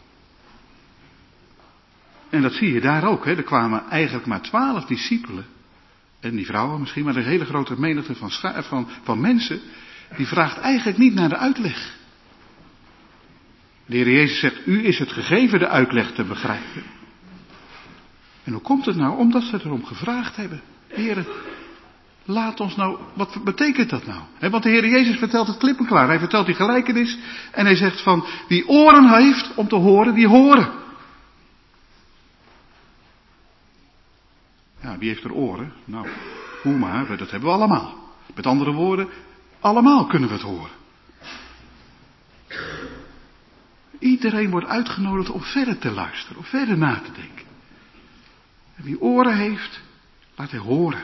En dat zie je daar ook. Hè. Er kwamen eigenlijk maar 12 discipelen. En die vrouwen misschien, maar een hele grote menigte van mensen. Die vraagt eigenlijk niet naar de uitleg. De Heer Jezus zegt, u is het gegeven de uitleg te begrijpen. En hoe komt het nou? Omdat ze erom gevraagd hebben. Heer, laat ons nou, wat betekent dat nou? Want de Heer Jezus vertelt het klip en klaar. Hij vertelt die gelijkenis en hij zegt van, wie oren heeft om te horen, die horen. Ja, wie heeft er oren? Nou, hoe maar, dat hebben we allemaal. Met andere woorden, allemaal kunnen we het horen. Iedereen wordt uitgenodigd om verder te luisteren, om verder na te denken. En wie oren heeft, laat hij horen.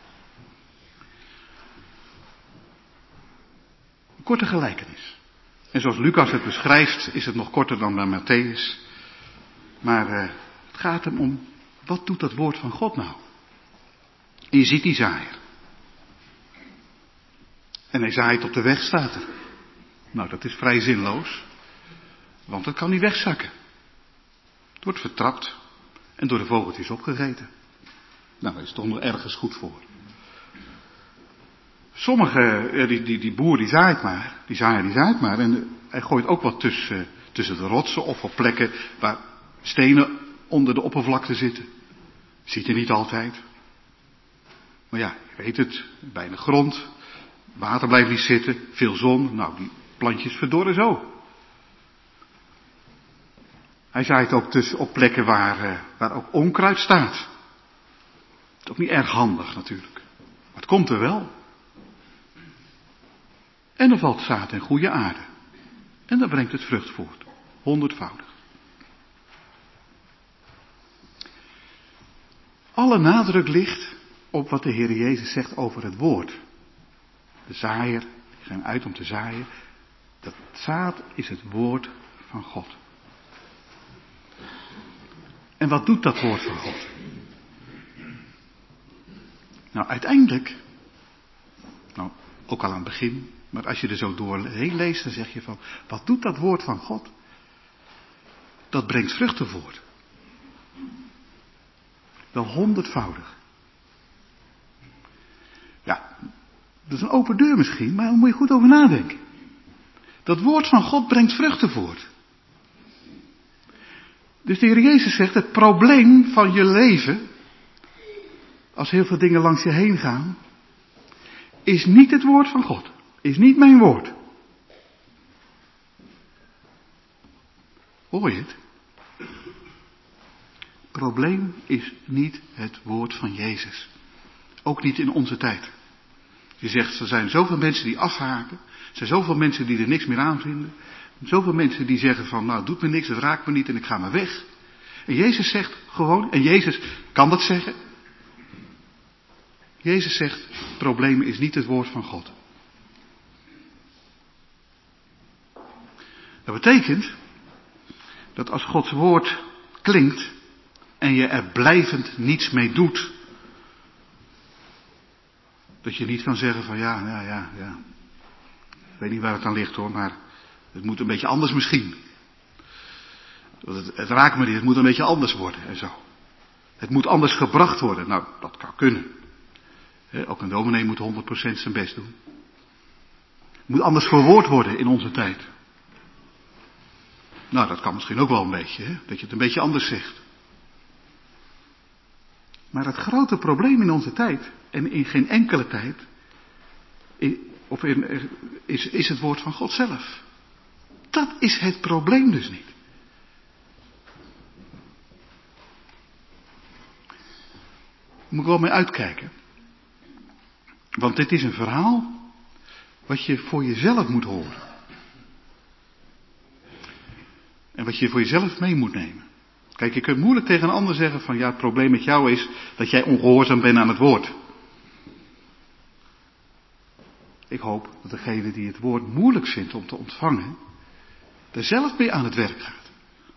Een korte gelijkenis. En zoals Lucas het beschrijft, is het nog korter dan bij Matthäus. Maar het gaat hem om, wat doet dat woord van God nou? En je ziet die zaaier. En hij zaait op de weg, staat er. Nou, dat is vrij zinloos. Want dat kan niet wegzakken. Het wordt vertrapt en door de vogeltjes opgegeten. Nou, daar is toch nog ergens goed voor. Die boer die zaait maar. Die zaait maar. En hij gooit ook wat tussen de rotsen of op plekken waar stenen onder de oppervlakte zitten. Ziet er niet altijd. Maar ja, je weet het. Weinig grond. Water blijft niet zitten. Veel zon. Nou, die plantjes verdorren zo. Hij zaait ook op plekken waar ook onkruid staat. Dat is ook niet erg handig natuurlijk. Maar het komt er wel. En er valt zaad in goede aarde. En dan brengt het vrucht voort. 100voudig. Alle nadruk ligt op wat de Heer Jezus zegt over het woord. De zaaier, die ging uit om te zaaien. Dat zaad is het woord van God. En wat doet dat woord van God? Nou, uiteindelijk, ook al aan het begin, maar als je er zo doorheen leest, dan zeg je van, wat doet dat woord van God? Dat brengt vruchten voort. Wel 100voudig. Ja, dat is een open deur misschien, maar daar moet je goed over nadenken. Dat woord van God brengt vruchten voort. Dus de Heer Jezus zegt, het probleem van je leven, als heel veel dingen langs je heen gaan, is niet het woord van God. Is niet mijn woord. Hoor je het? Het probleem is niet het woord van Jezus. Ook niet in onze tijd. Je zegt, er zijn zoveel mensen die afhaken. Er zijn zoveel mensen die er niks meer aan vinden. Zoveel mensen die zeggen van, nou, het doet me niks, het raakt me niet en ik ga maar weg. En Jezus zegt gewoon, en Jezus kan dat zeggen. Jezus zegt, het probleem is niet het woord van God. Dat betekent dat als Gods woord klinkt en je er blijvend niets mee doet, dat je niet kan zeggen van ja. Ik weet niet waar het aan ligt hoor, maar het moet een beetje anders misschien. Het raakt me niet, het moet een beetje anders worden en zo. Het moet anders gebracht worden. Nou, dat kan kunnen. Ook een dominee moet 100% zijn best doen. Het moet anders verwoord worden in onze tijd. Nou, dat kan misschien ook wel een beetje, dat je het een beetje anders zegt. Maar het grote probleem in onze tijd, en in geen enkele tijd, is het woord van God zelf. Dat is het probleem dus niet. Moet ik wel mee uitkijken. Want dit is een verhaal wat je voor jezelf moet horen. En wat je voor jezelf mee moet nemen. Kijk, je kunt moeilijk tegen een ander zeggen van ja, het probleem met jou is dat jij ongehoorzaam bent aan het woord. Ik hoop dat degene die het woord moeilijk vindt om te ontvangen, er zelf mee aan het werk gaat.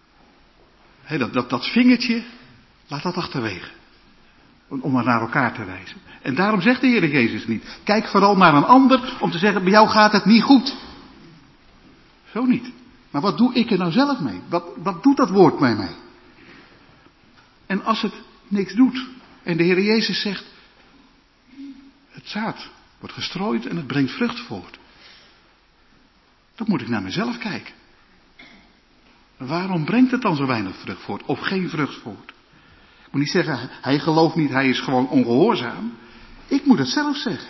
Dat vingertje, laat dat achterwege. Om maar naar elkaar te wijzen. En daarom zegt de Heer Jezus niet, kijk vooral naar een ander om te zeggen, bij jou gaat het niet goed. Zo niet. Maar wat doe ik er nou zelf mee? Wat doet dat woord mij mee? En als het niks doet, en de Heer Jezus zegt, het zaad wordt gestrooid en het brengt vrucht voort. Dan moet ik naar mezelf kijken. Waarom brengt het dan zo weinig vrucht voort? Of geen vrucht voort? Ik moet niet zeggen, hij gelooft niet, hij is gewoon ongehoorzaam. Ik moet het zelf zeggen.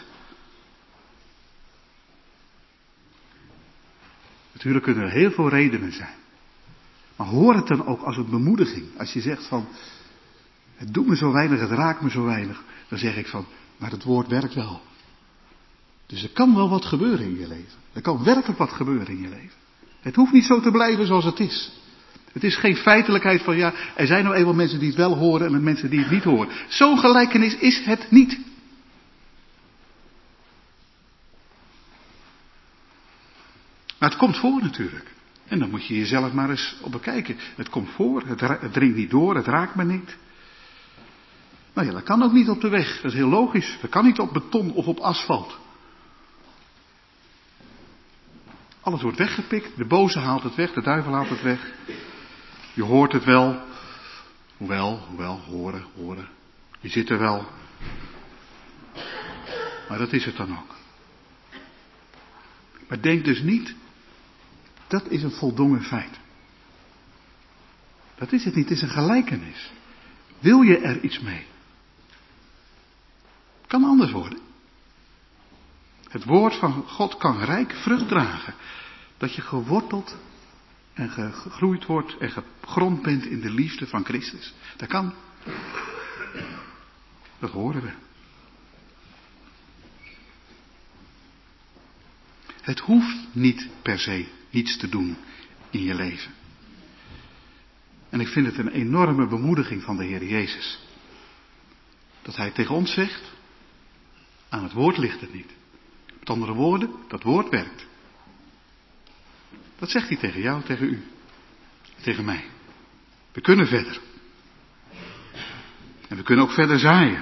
Natuurlijk kunnen er heel veel redenen zijn. Maar hoor het dan ook als een bemoediging. Als je zegt van, het doet me zo weinig, het raakt me zo weinig. Dan zeg ik van, maar het woord werkt wel. Dus er kan wel wat gebeuren in je leven. Er kan werkelijk wat gebeuren in je leven. Het hoeft niet zo te blijven zoals het is. Het is geen feitelijkheid van ja, er zijn nou eenmaal mensen die het wel horen en mensen die het niet horen. Zo'n gelijkenis is het niet. Maar het komt voor natuurlijk. En dan moet je jezelf maar eens op bekijken. Het komt voor, het dringt niet door, het raakt me niet. Nou ja, dat kan ook niet op de weg. Dat is heel logisch. Dat kan niet op beton of op asfalt. Alles wordt weggepikt. De boze haalt het weg, de duivel haalt het weg. Je hoort het wel. Hoewel, horen. Je zit er wel. Maar dat is het dan ook. Maar denk dus niet, dat is een voldongen feit. Dat is het niet, het is een gelijkenis. Wil je er iets mee? Het kan anders worden. Het woord van God kan rijk vrucht dragen. Dat je geworteld en gegroeid wordt en gegrond bent in de liefde van Christus. Dat kan. Dat horen we. Het hoeft niet per se iets te doen in je leven. En ik vind het een enorme bemoediging van de Heer Jezus. Dat Hij tegen ons zegt, aan het woord ligt het niet. Met andere woorden, dat woord werkt. Dat zegt Hij tegen jou, tegen u, tegen mij. We kunnen verder. En we kunnen ook verder zaaien.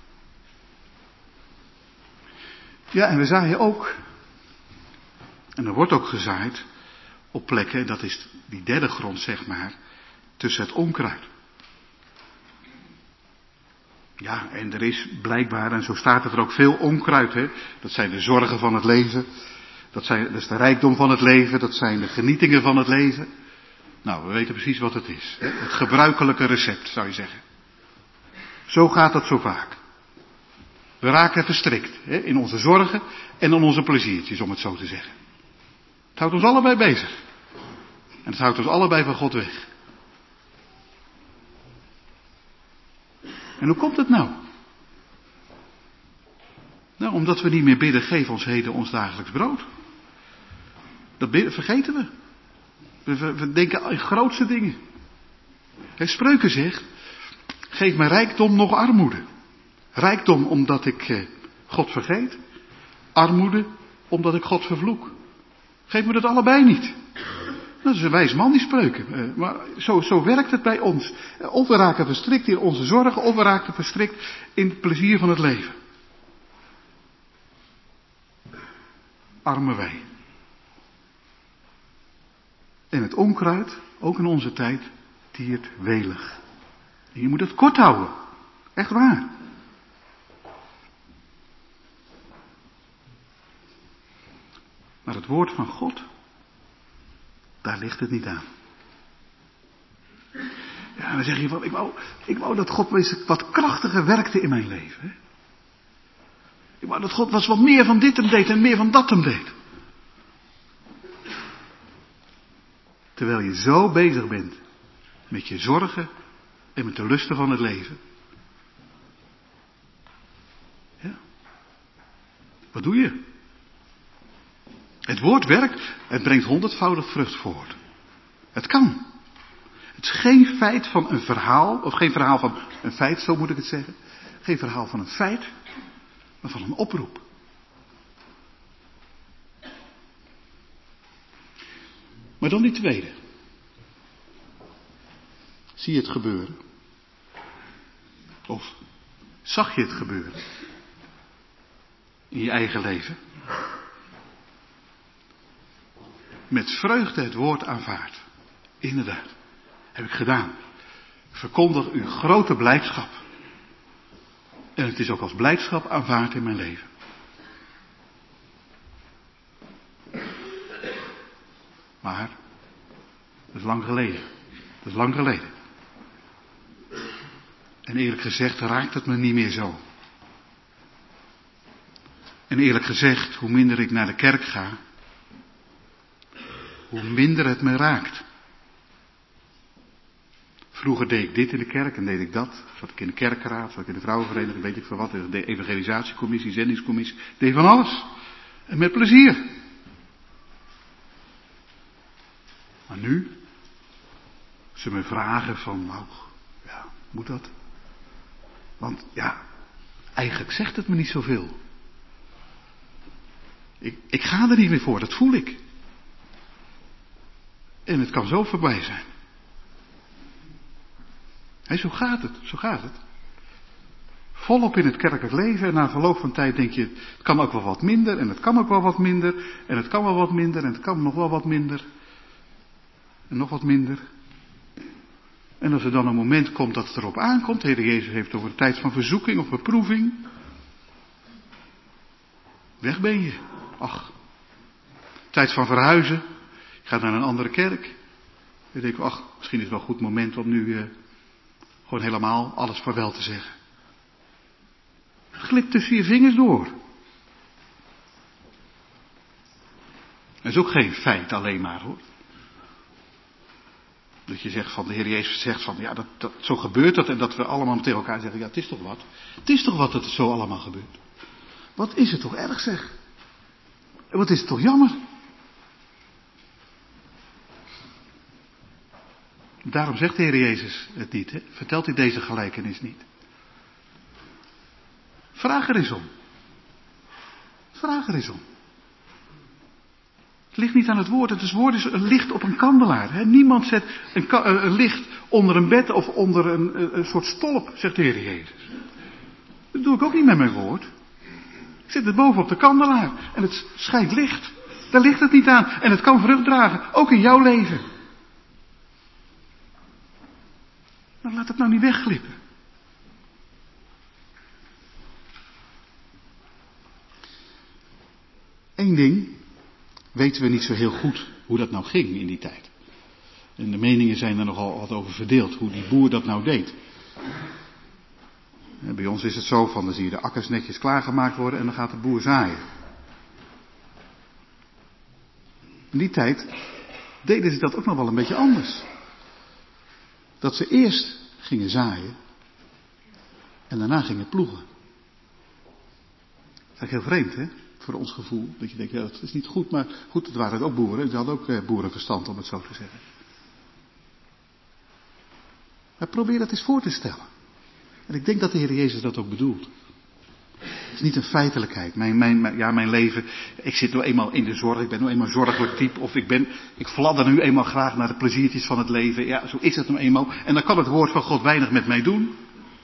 Ja, en we zaaien ook. En er wordt ook gezaaid op plekken, dat is die derde grond zeg maar, tussen het onkruid. Ja, en er is blijkbaar, en zo staat het er ook, veel onkruid. Hè? Dat zijn de zorgen van het leven. Dat is de rijkdom van het leven. Dat zijn de genietingen van het leven. Nou, we weten precies wat het is. Hè? Het gebruikelijke recept, zou je zeggen. Zo gaat het zo vaak. We raken verstrikt hè? In onze zorgen en in onze pleziertjes, om het zo te zeggen. Het houdt ons allebei bezig. En het houdt ons allebei van God weg. En hoe komt het nou? Nou, omdat we niet meer bidden, geef ons heden ons dagelijks brood. Dat vergeten we. We denken aan grootste dingen. En Spreuken zegt, geef me rijkdom nog armoede. Rijkdom omdat ik God vergeet. Armoede omdat ik God vervloek. Geef me dat allebei niet. Dat is een wijs man die Spreuken. Maar zo werkt het bij ons. Of we raken verstrikt in onze zorgen, of we raken verstrikt in het plezier van het leven. Arme wij. En het onkruid, ook in onze tijd, tiert welig. En je moet het kort houden. Echt waar. Maar het woord van God, daar ligt het niet aan. Ja, dan zeg je van, ik wou dat God wat krachtiger werkte in mijn leven. Hè? Ik wou dat God wat meer van dit hem deed en meer van dat hem deed. Terwijl je zo bezig bent met je zorgen en met de lusten van het leven. Ja. Wat doe je? Het woord werkt, het brengt 100-voudig vrucht voort. Het kan. Het is geen feit van een verhaal, of geen verhaal van een feit, zo moet ik het zeggen. Geen verhaal van een feit, maar van een oproep. Maar dan die tweede. Zie je het gebeuren? Of zag je het gebeuren? In je eigen leven? Met vreugde het woord aanvaard. Inderdaad. Heb ik gedaan. Ik verkondig uw grote blijdschap. En het is ook als blijdschap aanvaard in mijn leven. Maar, dat is lang geleden. Dat is lang geleden. En eerlijk gezegd raakt het me niet meer zo. En eerlijk gezegd, hoe minder ik naar de kerk ga, hoe minder het me raakt. Vroeger deed ik dit in de kerk en deed ik dat. Zat ik in de kerkenraad, zat ik in de vrouwenvereniging, weet ik veel wat. De evangelisatiecommissie, zendingscommissie. Deed van alles. En met plezier. Maar nu, ze me vragen van, nou, ja, moet dat? Want ja, eigenlijk zegt het me niet zoveel. Ik ga er niet meer voor, dat voel ik. En het kan zo voorbij zijn. En zo gaat het. Volop in het kerkelijk leven en na verloop van tijd denk je, het kan ook wel wat minder en het kan ook wel wat minder en het kan wel wat minder en het kan nog wel wat minder en nog wat minder. En als er dan een moment komt dat het erop aankomt, de Heer Jezus heeft over een tijd van verzoeking of beproeving, weg ben je. Ach, tijd van verhuizen, je gaat naar een andere kerk. Dan denk je, ach, misschien is het wel een goed moment om nu gewoon helemaal alles vaarwel te zeggen. Het glipt tussen je vingers door. Dat is ook geen feit alleen maar, hoor. Dat je zegt van, de Heer Jezus zegt van, ja, zo gebeurt dat. En dat we allemaal tegen elkaar zeggen, ja, het is toch wat. Het is toch wat dat het zo allemaal gebeurt. Wat is het toch erg, zeg. En wat is het toch jammer. Daarom zegt de Heer Jezus het niet, hè? Vertelt hij deze gelijkenis niet. Vraag er eens om. Vraag er eens om. Het ligt niet aan het woord. Het woord is een licht op een kandelaar. Hè? Niemand zet een licht onder een bed of onder een soort stolp, zegt de Heer Jezus. Dat doe ik ook niet met mijn woord. Ik zet het boven op de kandelaar. En het schijnt licht. Daar ligt het niet aan. En het kan vrucht dragen. Ook in jouw leven. Maar laat het nou niet wegglippen. Eén ding weten we niet zo heel goed hoe dat nou ging in die tijd. En de meningen zijn er nogal wat over verdeeld, hoe die boer dat nou deed. En bij ons is het zo van, dan zie je de akkers netjes klaargemaakt worden en dan gaat de boer zaaien. In die tijd deden ze dat ook nog wel een beetje anders. Dat ze eerst gingen zaaien en daarna gingen ploegen. Dat is eigenlijk heel vreemd, hè? Voor ons gevoel. Dat je denkt, ja, dat is niet goed, maar goed, het waren ook boeren. Ze hadden ook boerenverstand, om het zo te zeggen. Maar probeer dat eens voor te stellen. En ik denk dat de Heer Jezus dat ook bedoelt. Het is niet een feitelijkheid. Mijn leven, ik zit nou eenmaal in de zorg, ik ben nou eenmaal zorgelijk type, of ik fladder nu eenmaal graag naar de pleziertjes van het leven. Ja, zo is het nou eenmaal. En dan kan het woord van God weinig met mij doen.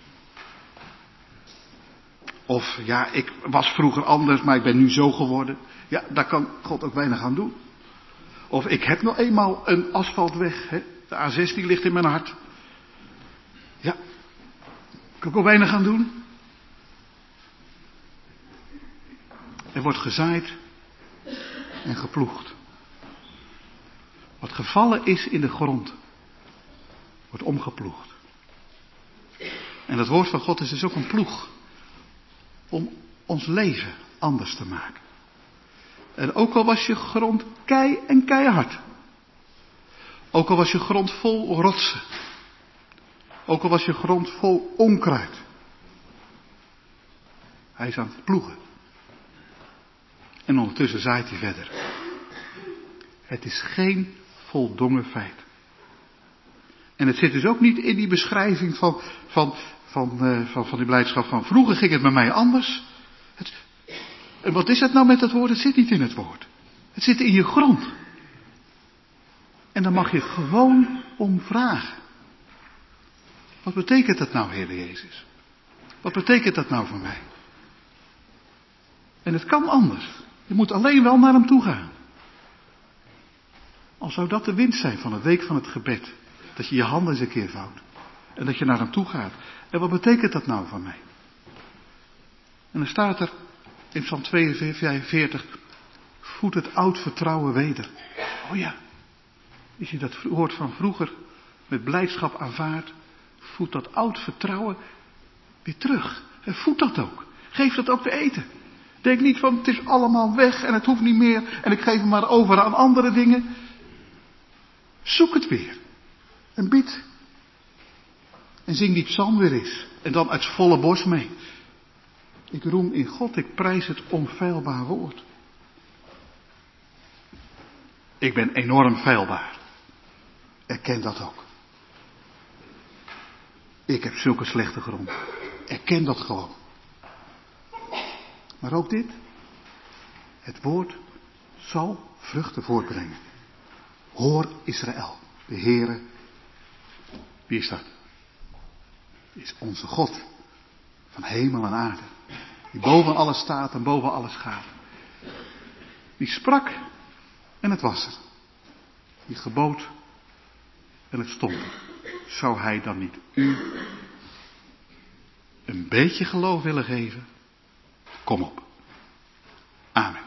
Of ja, ik was vroeger anders, maar ik ben nu zo geworden. Ja, daar kan God ook weinig aan doen. Of ik heb nou eenmaal een asfaltweg, hè? De A16 ligt in mijn hart. Ja, kan ik ook weinig aan doen. Er wordt gezaaid en geploegd. Wat gevallen is in de grond, wordt omgeploegd. En het woord van God is dus ook een ploeg. Om ons leven anders te maken. En ook al was je grond kei en keihard. Ook al was je grond vol rotsen. Ook al was je grond vol onkruid. Hij is aan het ploegen. En ondertussen zaait hij verder. Het is geen voldongen feit. En het zit dus ook niet in die beschrijving van die blijdschap van vroeger ging het met mij anders. En wat is het nou met dat woord? Het zit niet in het woord. Het zit in je grond. En dan mag je gewoon om vragen. Wat betekent dat nou, Heer Jezus? Wat betekent dat nou voor mij? En het kan anders. Je moet alleen wel naar hem toe gaan. Al zou dat de winst zijn van de week van het gebed. Dat je je handen eens een keer vouwt. En dat je naar hem toe gaat. En wat betekent dat nou voor mij? En dan staat er in Psalm 42. Voed het oud vertrouwen weder. Oh ja. Als je dat woord van vroeger met blijdschap aanvaardt. Voed dat oud vertrouwen weer terug. En voed dat ook. Geef dat ook te eten. Denk niet van het is allemaal weg en het hoeft niet meer. En ik geef hem maar over aan andere dingen. Zoek het weer. En bid. En zing die psalm weer eens. En dan uit volle borst mee. Ik roem in God, ik prijs het onfeilbaar woord. Ik ben enorm feilbaar. Erken dat ook. Ik heb zulke slechte grond. Erken dat gewoon. Maar ook dit. Het woord zal vruchten voortbrengen. Hoor Israël, de Heere, wie is dat? Is onze God van hemel en aarde. Die boven alles staat en boven alles gaat. Die sprak en het was er. Die gebood en het stond er. Zou hij dan niet u een beetje geloof willen geven? Kom op. Amen.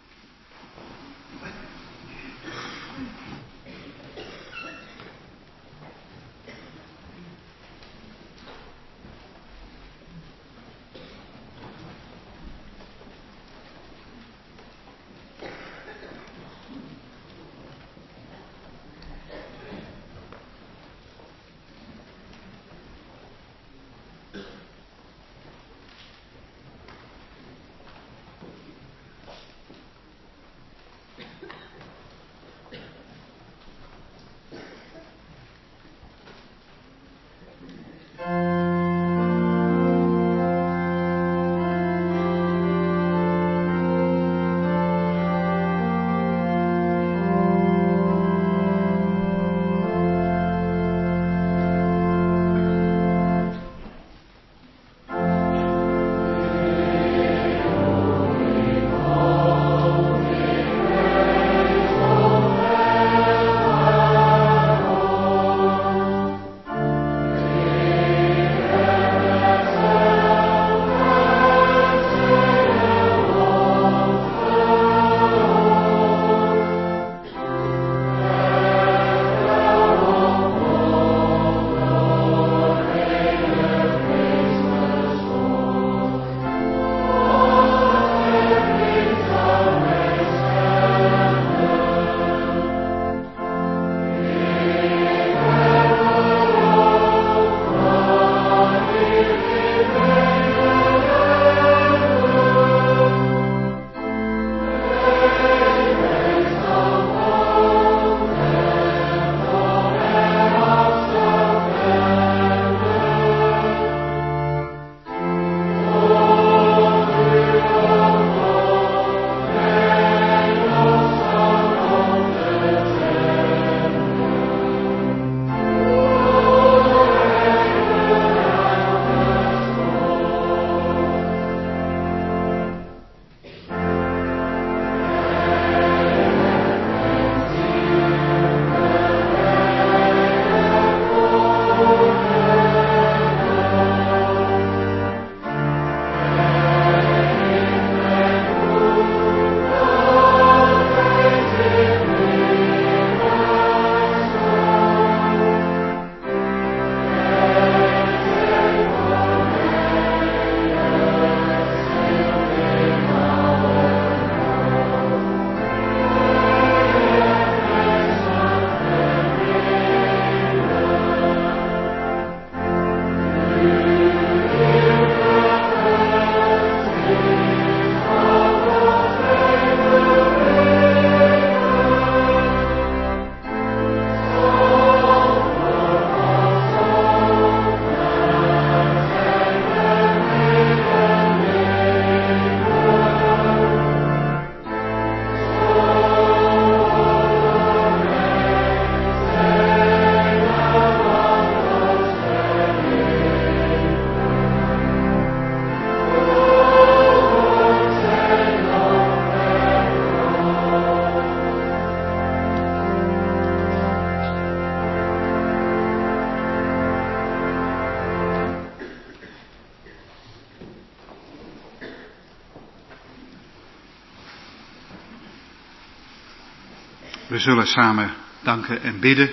We zullen samen danken en bidden.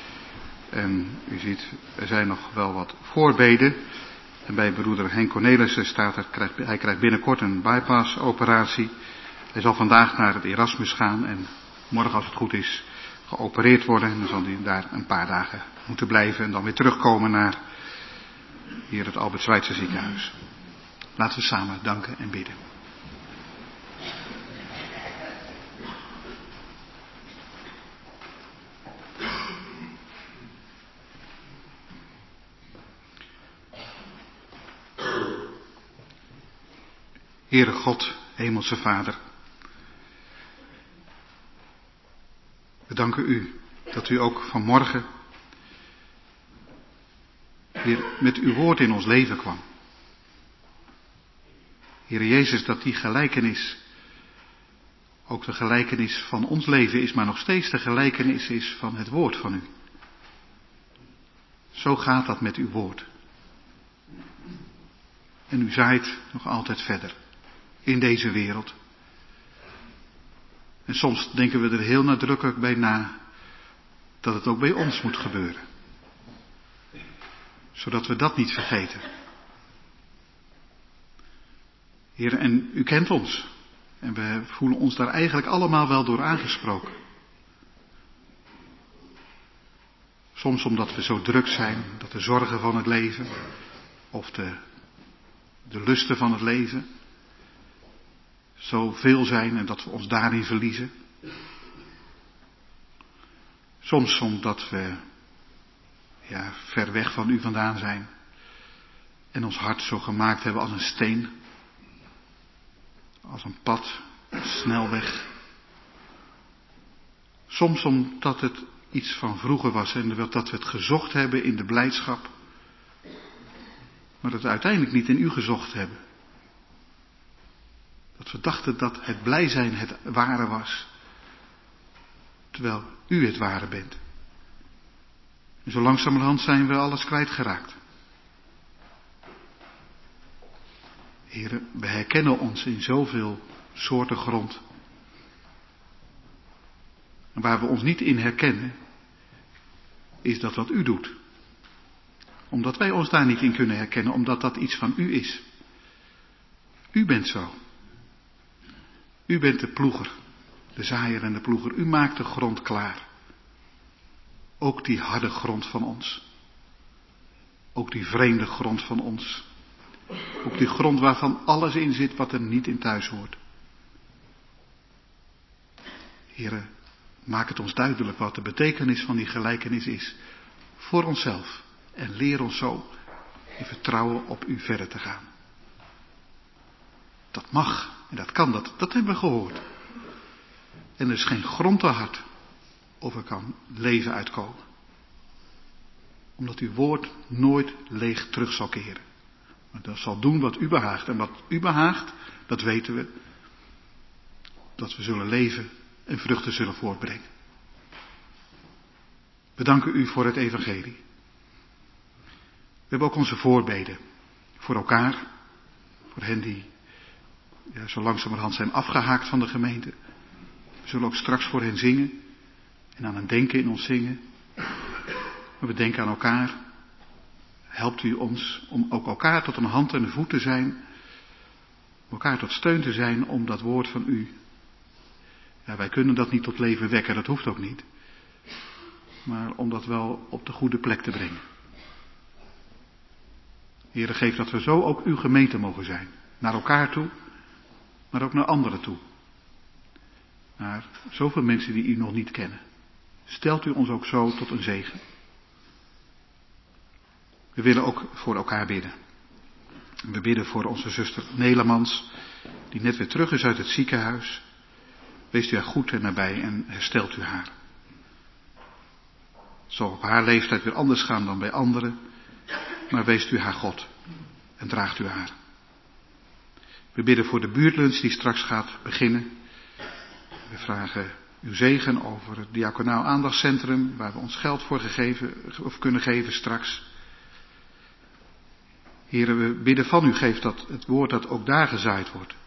En u ziet, er zijn nog wel wat voorbeden. En bij broeder Henk Cornelissen staat er, hij krijgt binnenkort een bypass-operatie. Hij zal vandaag naar het Erasmus gaan en morgen, als het goed is, geopereerd worden. En dan zal hij daar een paar dagen moeten blijven en dan weer terugkomen naar hier het Albert Schweitzer ziekenhuis. Laten we samen danken en bidden. Heere God, Hemelse Vader, we danken u dat u ook vanmorgen weer met uw woord in ons leven kwam. Heere Jezus, dat die gelijkenis ook de gelijkenis van ons leven is, maar nog steeds de gelijkenis is van het woord van u. Zo gaat dat met uw woord. En u zaait nog altijd verder in deze wereld. En soms denken we er heel nadrukkelijk bij na dat het ook bij ons moet gebeuren. Zodat we dat niet vergeten. Heer, en u kent ons. En we voelen ons daar eigenlijk allemaal wel door aangesproken. Soms omdat we zo druk zijn, dat de zorgen van het leven, of de lusten van het leven, zo veel zijn en dat we ons daarin verliezen. Soms omdat we ver weg van u vandaan zijn en ons hart zo gemaakt hebben als een steen, als een pad, een snelweg. Soms omdat het iets van vroeger was en dat we het gezocht hebben in de blijdschap, maar dat we uiteindelijk niet in u gezocht hebben. Dat we dachten dat het blij zijn het ware was, terwijl u het ware bent. En zo langzamerhand zijn we alles kwijtgeraakt. Heere, we herkennen ons in zoveel soorten grond. En waar we ons niet in herkennen, is dat wat u doet. Omdat wij ons daar niet in kunnen herkennen, omdat dat iets van u is. U bent zo. U bent de ploeger, de zaaier en de ploeger. U maakt de grond klaar. Ook die harde grond van ons. Ook die vreemde grond van ons. Ook die grond waarvan alles in zit wat er niet in thuis hoort. Heere, maak het ons duidelijk wat de betekenis van die gelijkenis is. Voor onszelf. En leer ons zo in vertrouwen op u verder te gaan. Dat mag en dat kan, dat hebben we gehoord. En er is geen grond te hard of er kan leven uitkomen. Omdat uw woord nooit leeg terug zal keren. Maar dat zal doen wat u behaagt. En wat u behaagt, dat weten we. Dat we zullen leven en vruchten zullen voortbrengen. We danken u voor het evangelie. We hebben ook onze voorbeden. Voor elkaar. Voor hen die zo langzamerhand zijn afgehaakt van de gemeente. We zullen ook straks voor hen zingen. En aan hen denken in ons zingen. Maar we denken aan elkaar. Helpt u ons om ook elkaar tot een hand en een voet te zijn. Om elkaar tot steun te zijn om dat woord van u. Ja, wij kunnen dat niet tot leven wekken, dat hoeft ook niet. Maar om dat wel op de goede plek te brengen. Heere, geef dat we zo ook uw gemeente mogen zijn. Naar elkaar toe, maar ook naar anderen toe. Naar zoveel mensen die u nog niet kennen. Stelt u ons ook zo tot een zegen. We willen ook voor elkaar bidden. We bidden voor onze zuster Nelemans, die net weer terug is uit het ziekenhuis. Wees u haar goed en nabij en herstelt u haar. Het zal op haar leeftijd weer anders gaan dan bij anderen, maar wees u haar God en draagt u haar. We bidden voor de buurtlunch die straks gaat beginnen. We vragen uw zegen over het diaconaal aandachtscentrum, waar we ons geld voor kunnen geven straks. Heren, we bidden van u, geef dat het woord dat ook daar gezaaid wordt.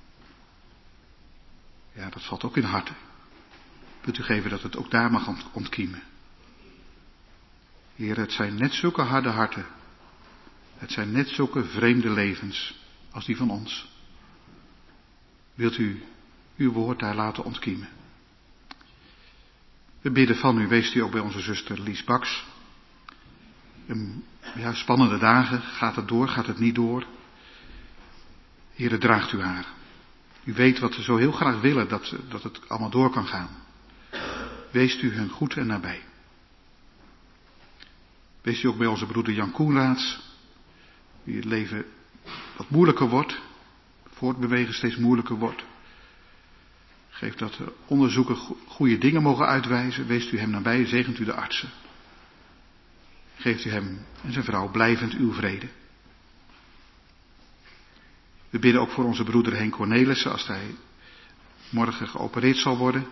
Ja, dat valt ook in harten. Wilt u geven dat het ook daar mag ontkiemen. Heer, het zijn net zulke harde harten. Het zijn net zulke vreemde levens als die van ons. Wilt u uw woord daar laten ontkiemen. We bidden van u, wees u ook bij onze zuster Lies Baks. Spannende dagen, gaat het door, gaat het niet door? Heere, draagt u haar. U weet wat we zo heel graag willen, dat het allemaal door kan gaan. Wees u hun goed en nabij. Wees u ook bij onze broeder Jan Koenraads, die het leven wat moeilijker wordt, voortbewegen steeds moeilijker wordt. Geef dat de onderzoeken goede dingen mogen uitwijzen. Wees u hem nabij, zegent u de artsen. Geeft u hem en zijn vrouw blijvend uw vrede. We bidden ook voor onze broeder Henk Cornelissen als hij morgen geopereerd zal worden.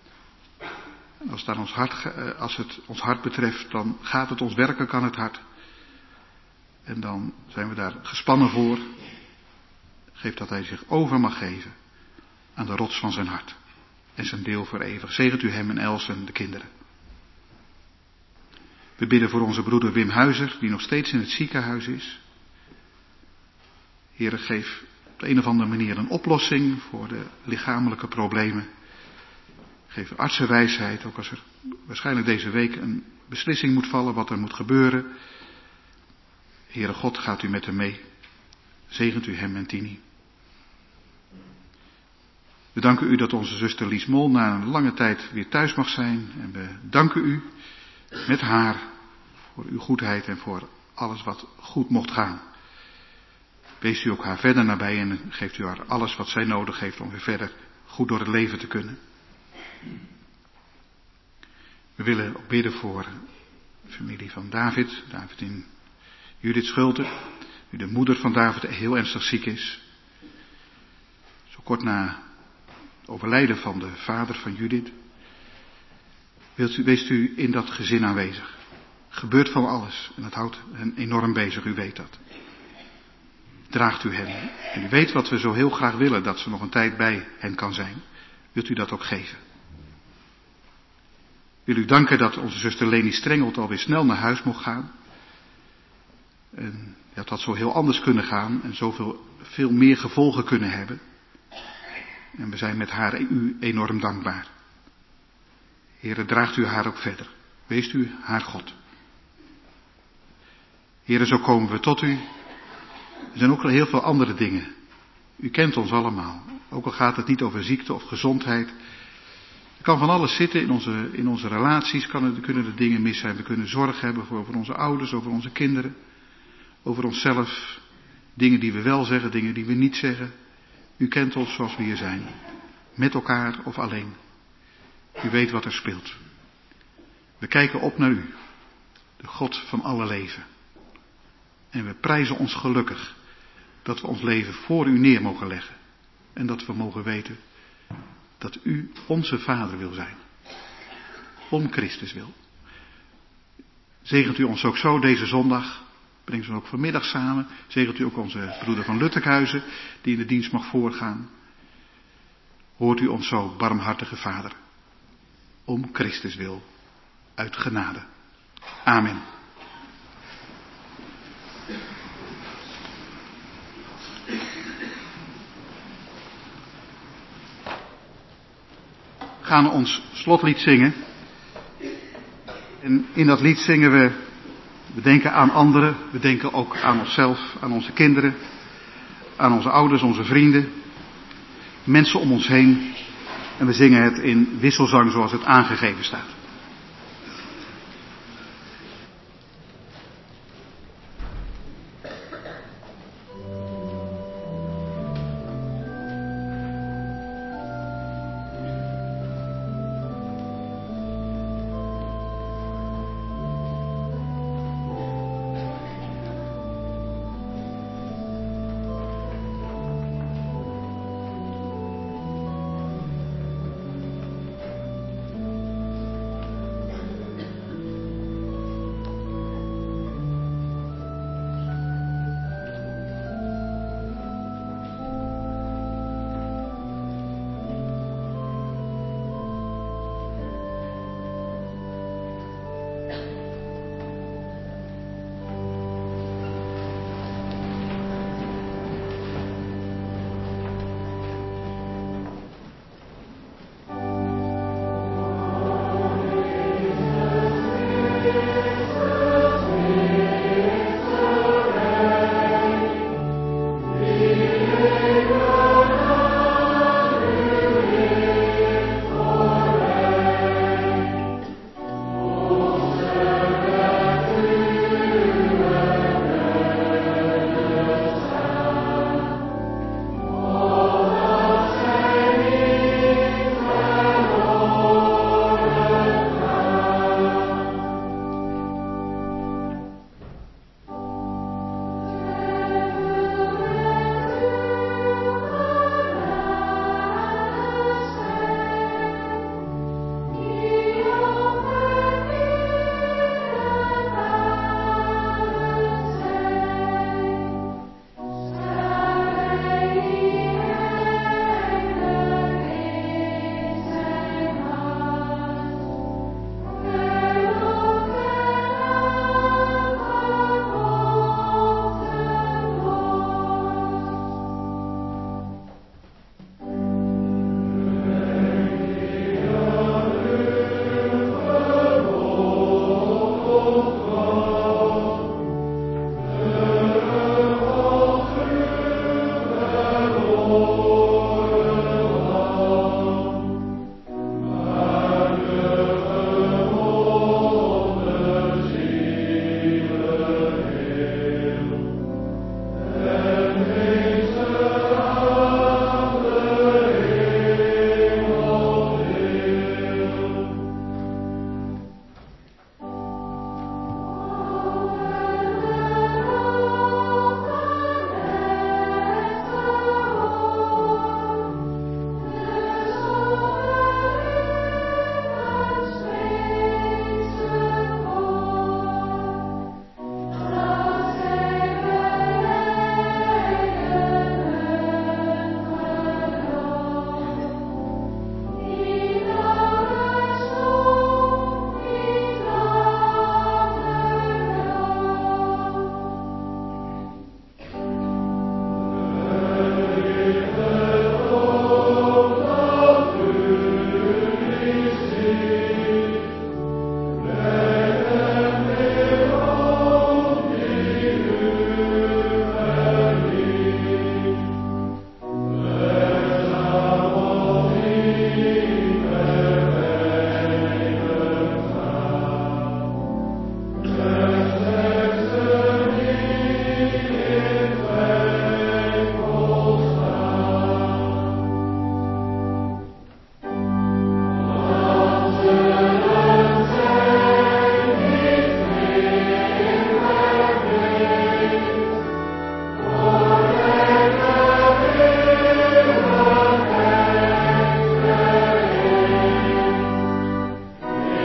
Als het ons hart betreft, dan gaat het ons werkelijk aan het hart. En dan zijn we daar gespannen voor. Geef dat hij zich over mag geven aan de rots van zijn hart. En zijn deel voor eeuwig. Zegent u hem en Els en de kinderen. We bidden voor onze broeder Wim Huizer, die nog steeds in het ziekenhuis is. Heere, geef op de een of andere manier een oplossing voor de lichamelijke problemen. Geef artsenwijsheid, ook als er waarschijnlijk deze week een beslissing moet vallen wat er moet gebeuren. Heere God, gaat u met hem mee. Zegent u hem en Tini. We danken u dat onze zuster Lies Mol na een lange tijd weer thuis mag zijn. En we danken u met haar voor uw goedheid en voor alles wat goed mocht gaan. Wees u ook haar verder nabij en geeft u haar alles wat zij nodig heeft om weer verder goed door het leven te kunnen. We willen ook bidden voor de familie van David en Judith Schulte, die de moeder van David heel ernstig ziek is. Zo kort na het overlijden van de vader van Judith. Weest u in dat gezin aanwezig. Er gebeurt van alles en dat houdt hen enorm bezig, u weet dat. Draagt u hen. En u weet wat we zo heel graag willen, dat ze nog een tijd bij hen kan zijn. Wilt u dat ook geven? Wil u danken dat onze zuster Leni Strengelt alweer snel naar huis mocht gaan. En dat had zo heel anders kunnen gaan en veel meer gevolgen kunnen hebben. En we zijn met haar u enorm dankbaar. Heere, draagt u haar ook verder. Weest u haar God. Heere, zo komen we tot u. Er zijn ook al heel veel andere dingen. U kent ons allemaal. Ook al gaat het niet over ziekte of gezondheid. Er kan van alles zitten in onze relaties. Kunnen er dingen mis zijn. We kunnen zorg hebben over onze ouders, over onze kinderen. Over onszelf. Dingen die we wel zeggen, dingen die we niet zeggen. U kent ons zoals we hier zijn. Met elkaar of alleen. U weet wat er speelt. We kijken op naar u. De God van alle leven. En we prijzen ons gelukkig dat we ons leven voor u neer mogen leggen. En dat we mogen weten dat u onze Vader wil zijn. Om Christus wil. Zegent u ons ook zo deze zondag. Brengt ons ook vanmiddag samen. Zegent u ook onze broeder van Luttekhuizen die in de dienst mag voorgaan. Hoort u ons zo, barmhartige Vader. Om Christus wil. Uit genade. Amen. We gaan ons slotlied zingen. En in dat lied zingen we denken aan anderen. We denken ook aan onszelf, aan onze kinderen. Aan onze ouders, onze vrienden. Mensen om ons heen. En we zingen het in wisselzang zoals het aangegeven staat.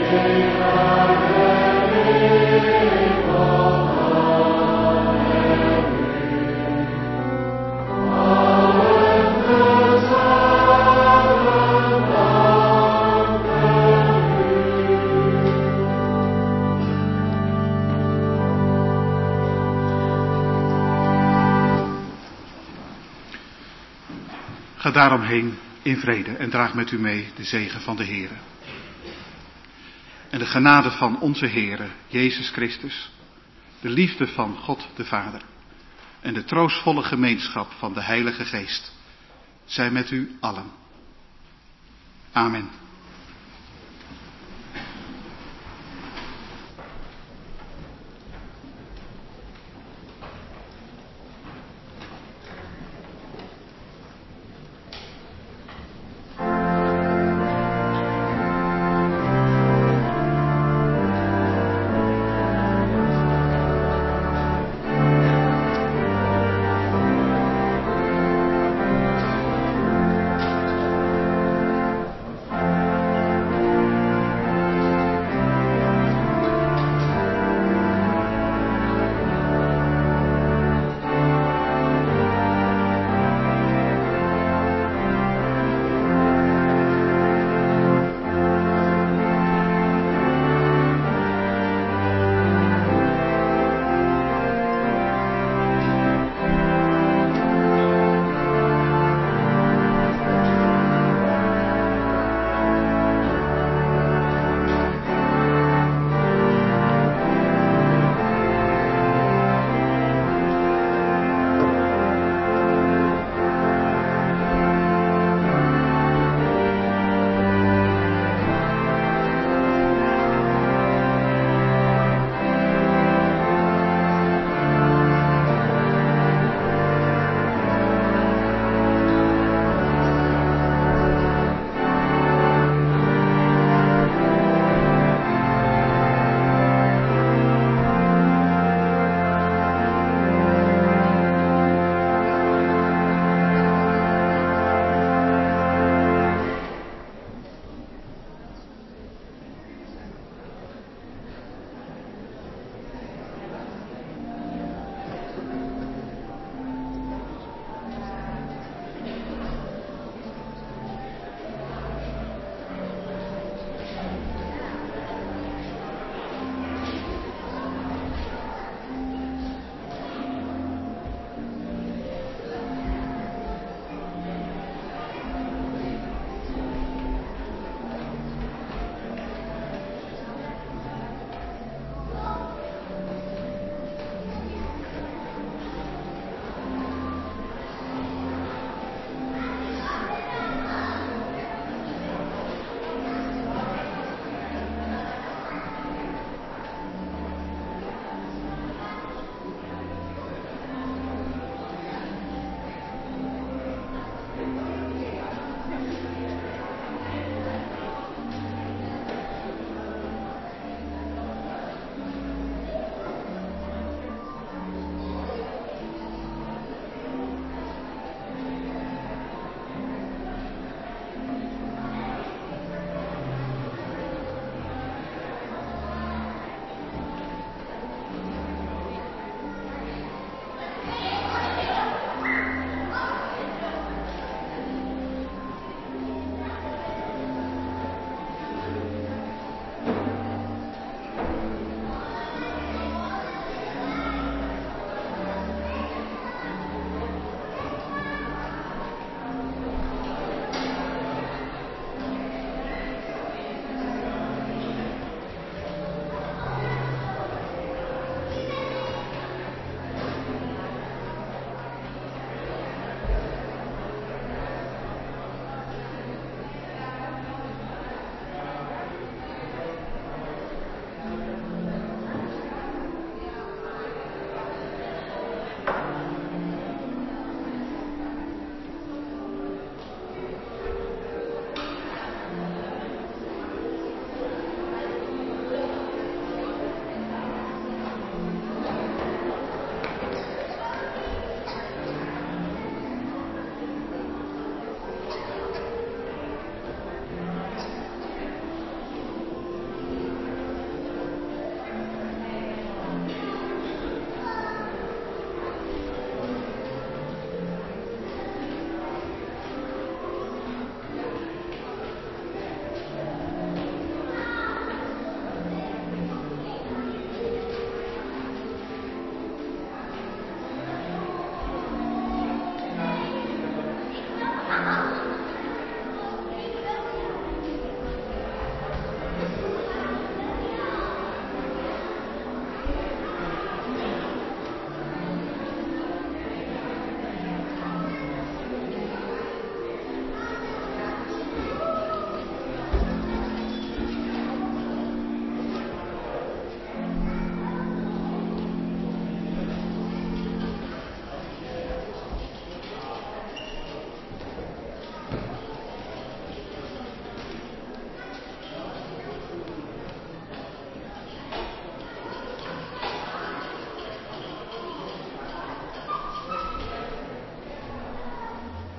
Ga daaromheen in vrede en draag met u mee de zegen van de Heere. En de genade van onze Heere, Jezus Christus, de liefde van God de Vader en de troostvolle gemeenschap van de Heilige Geest, zij met u allen. Amen.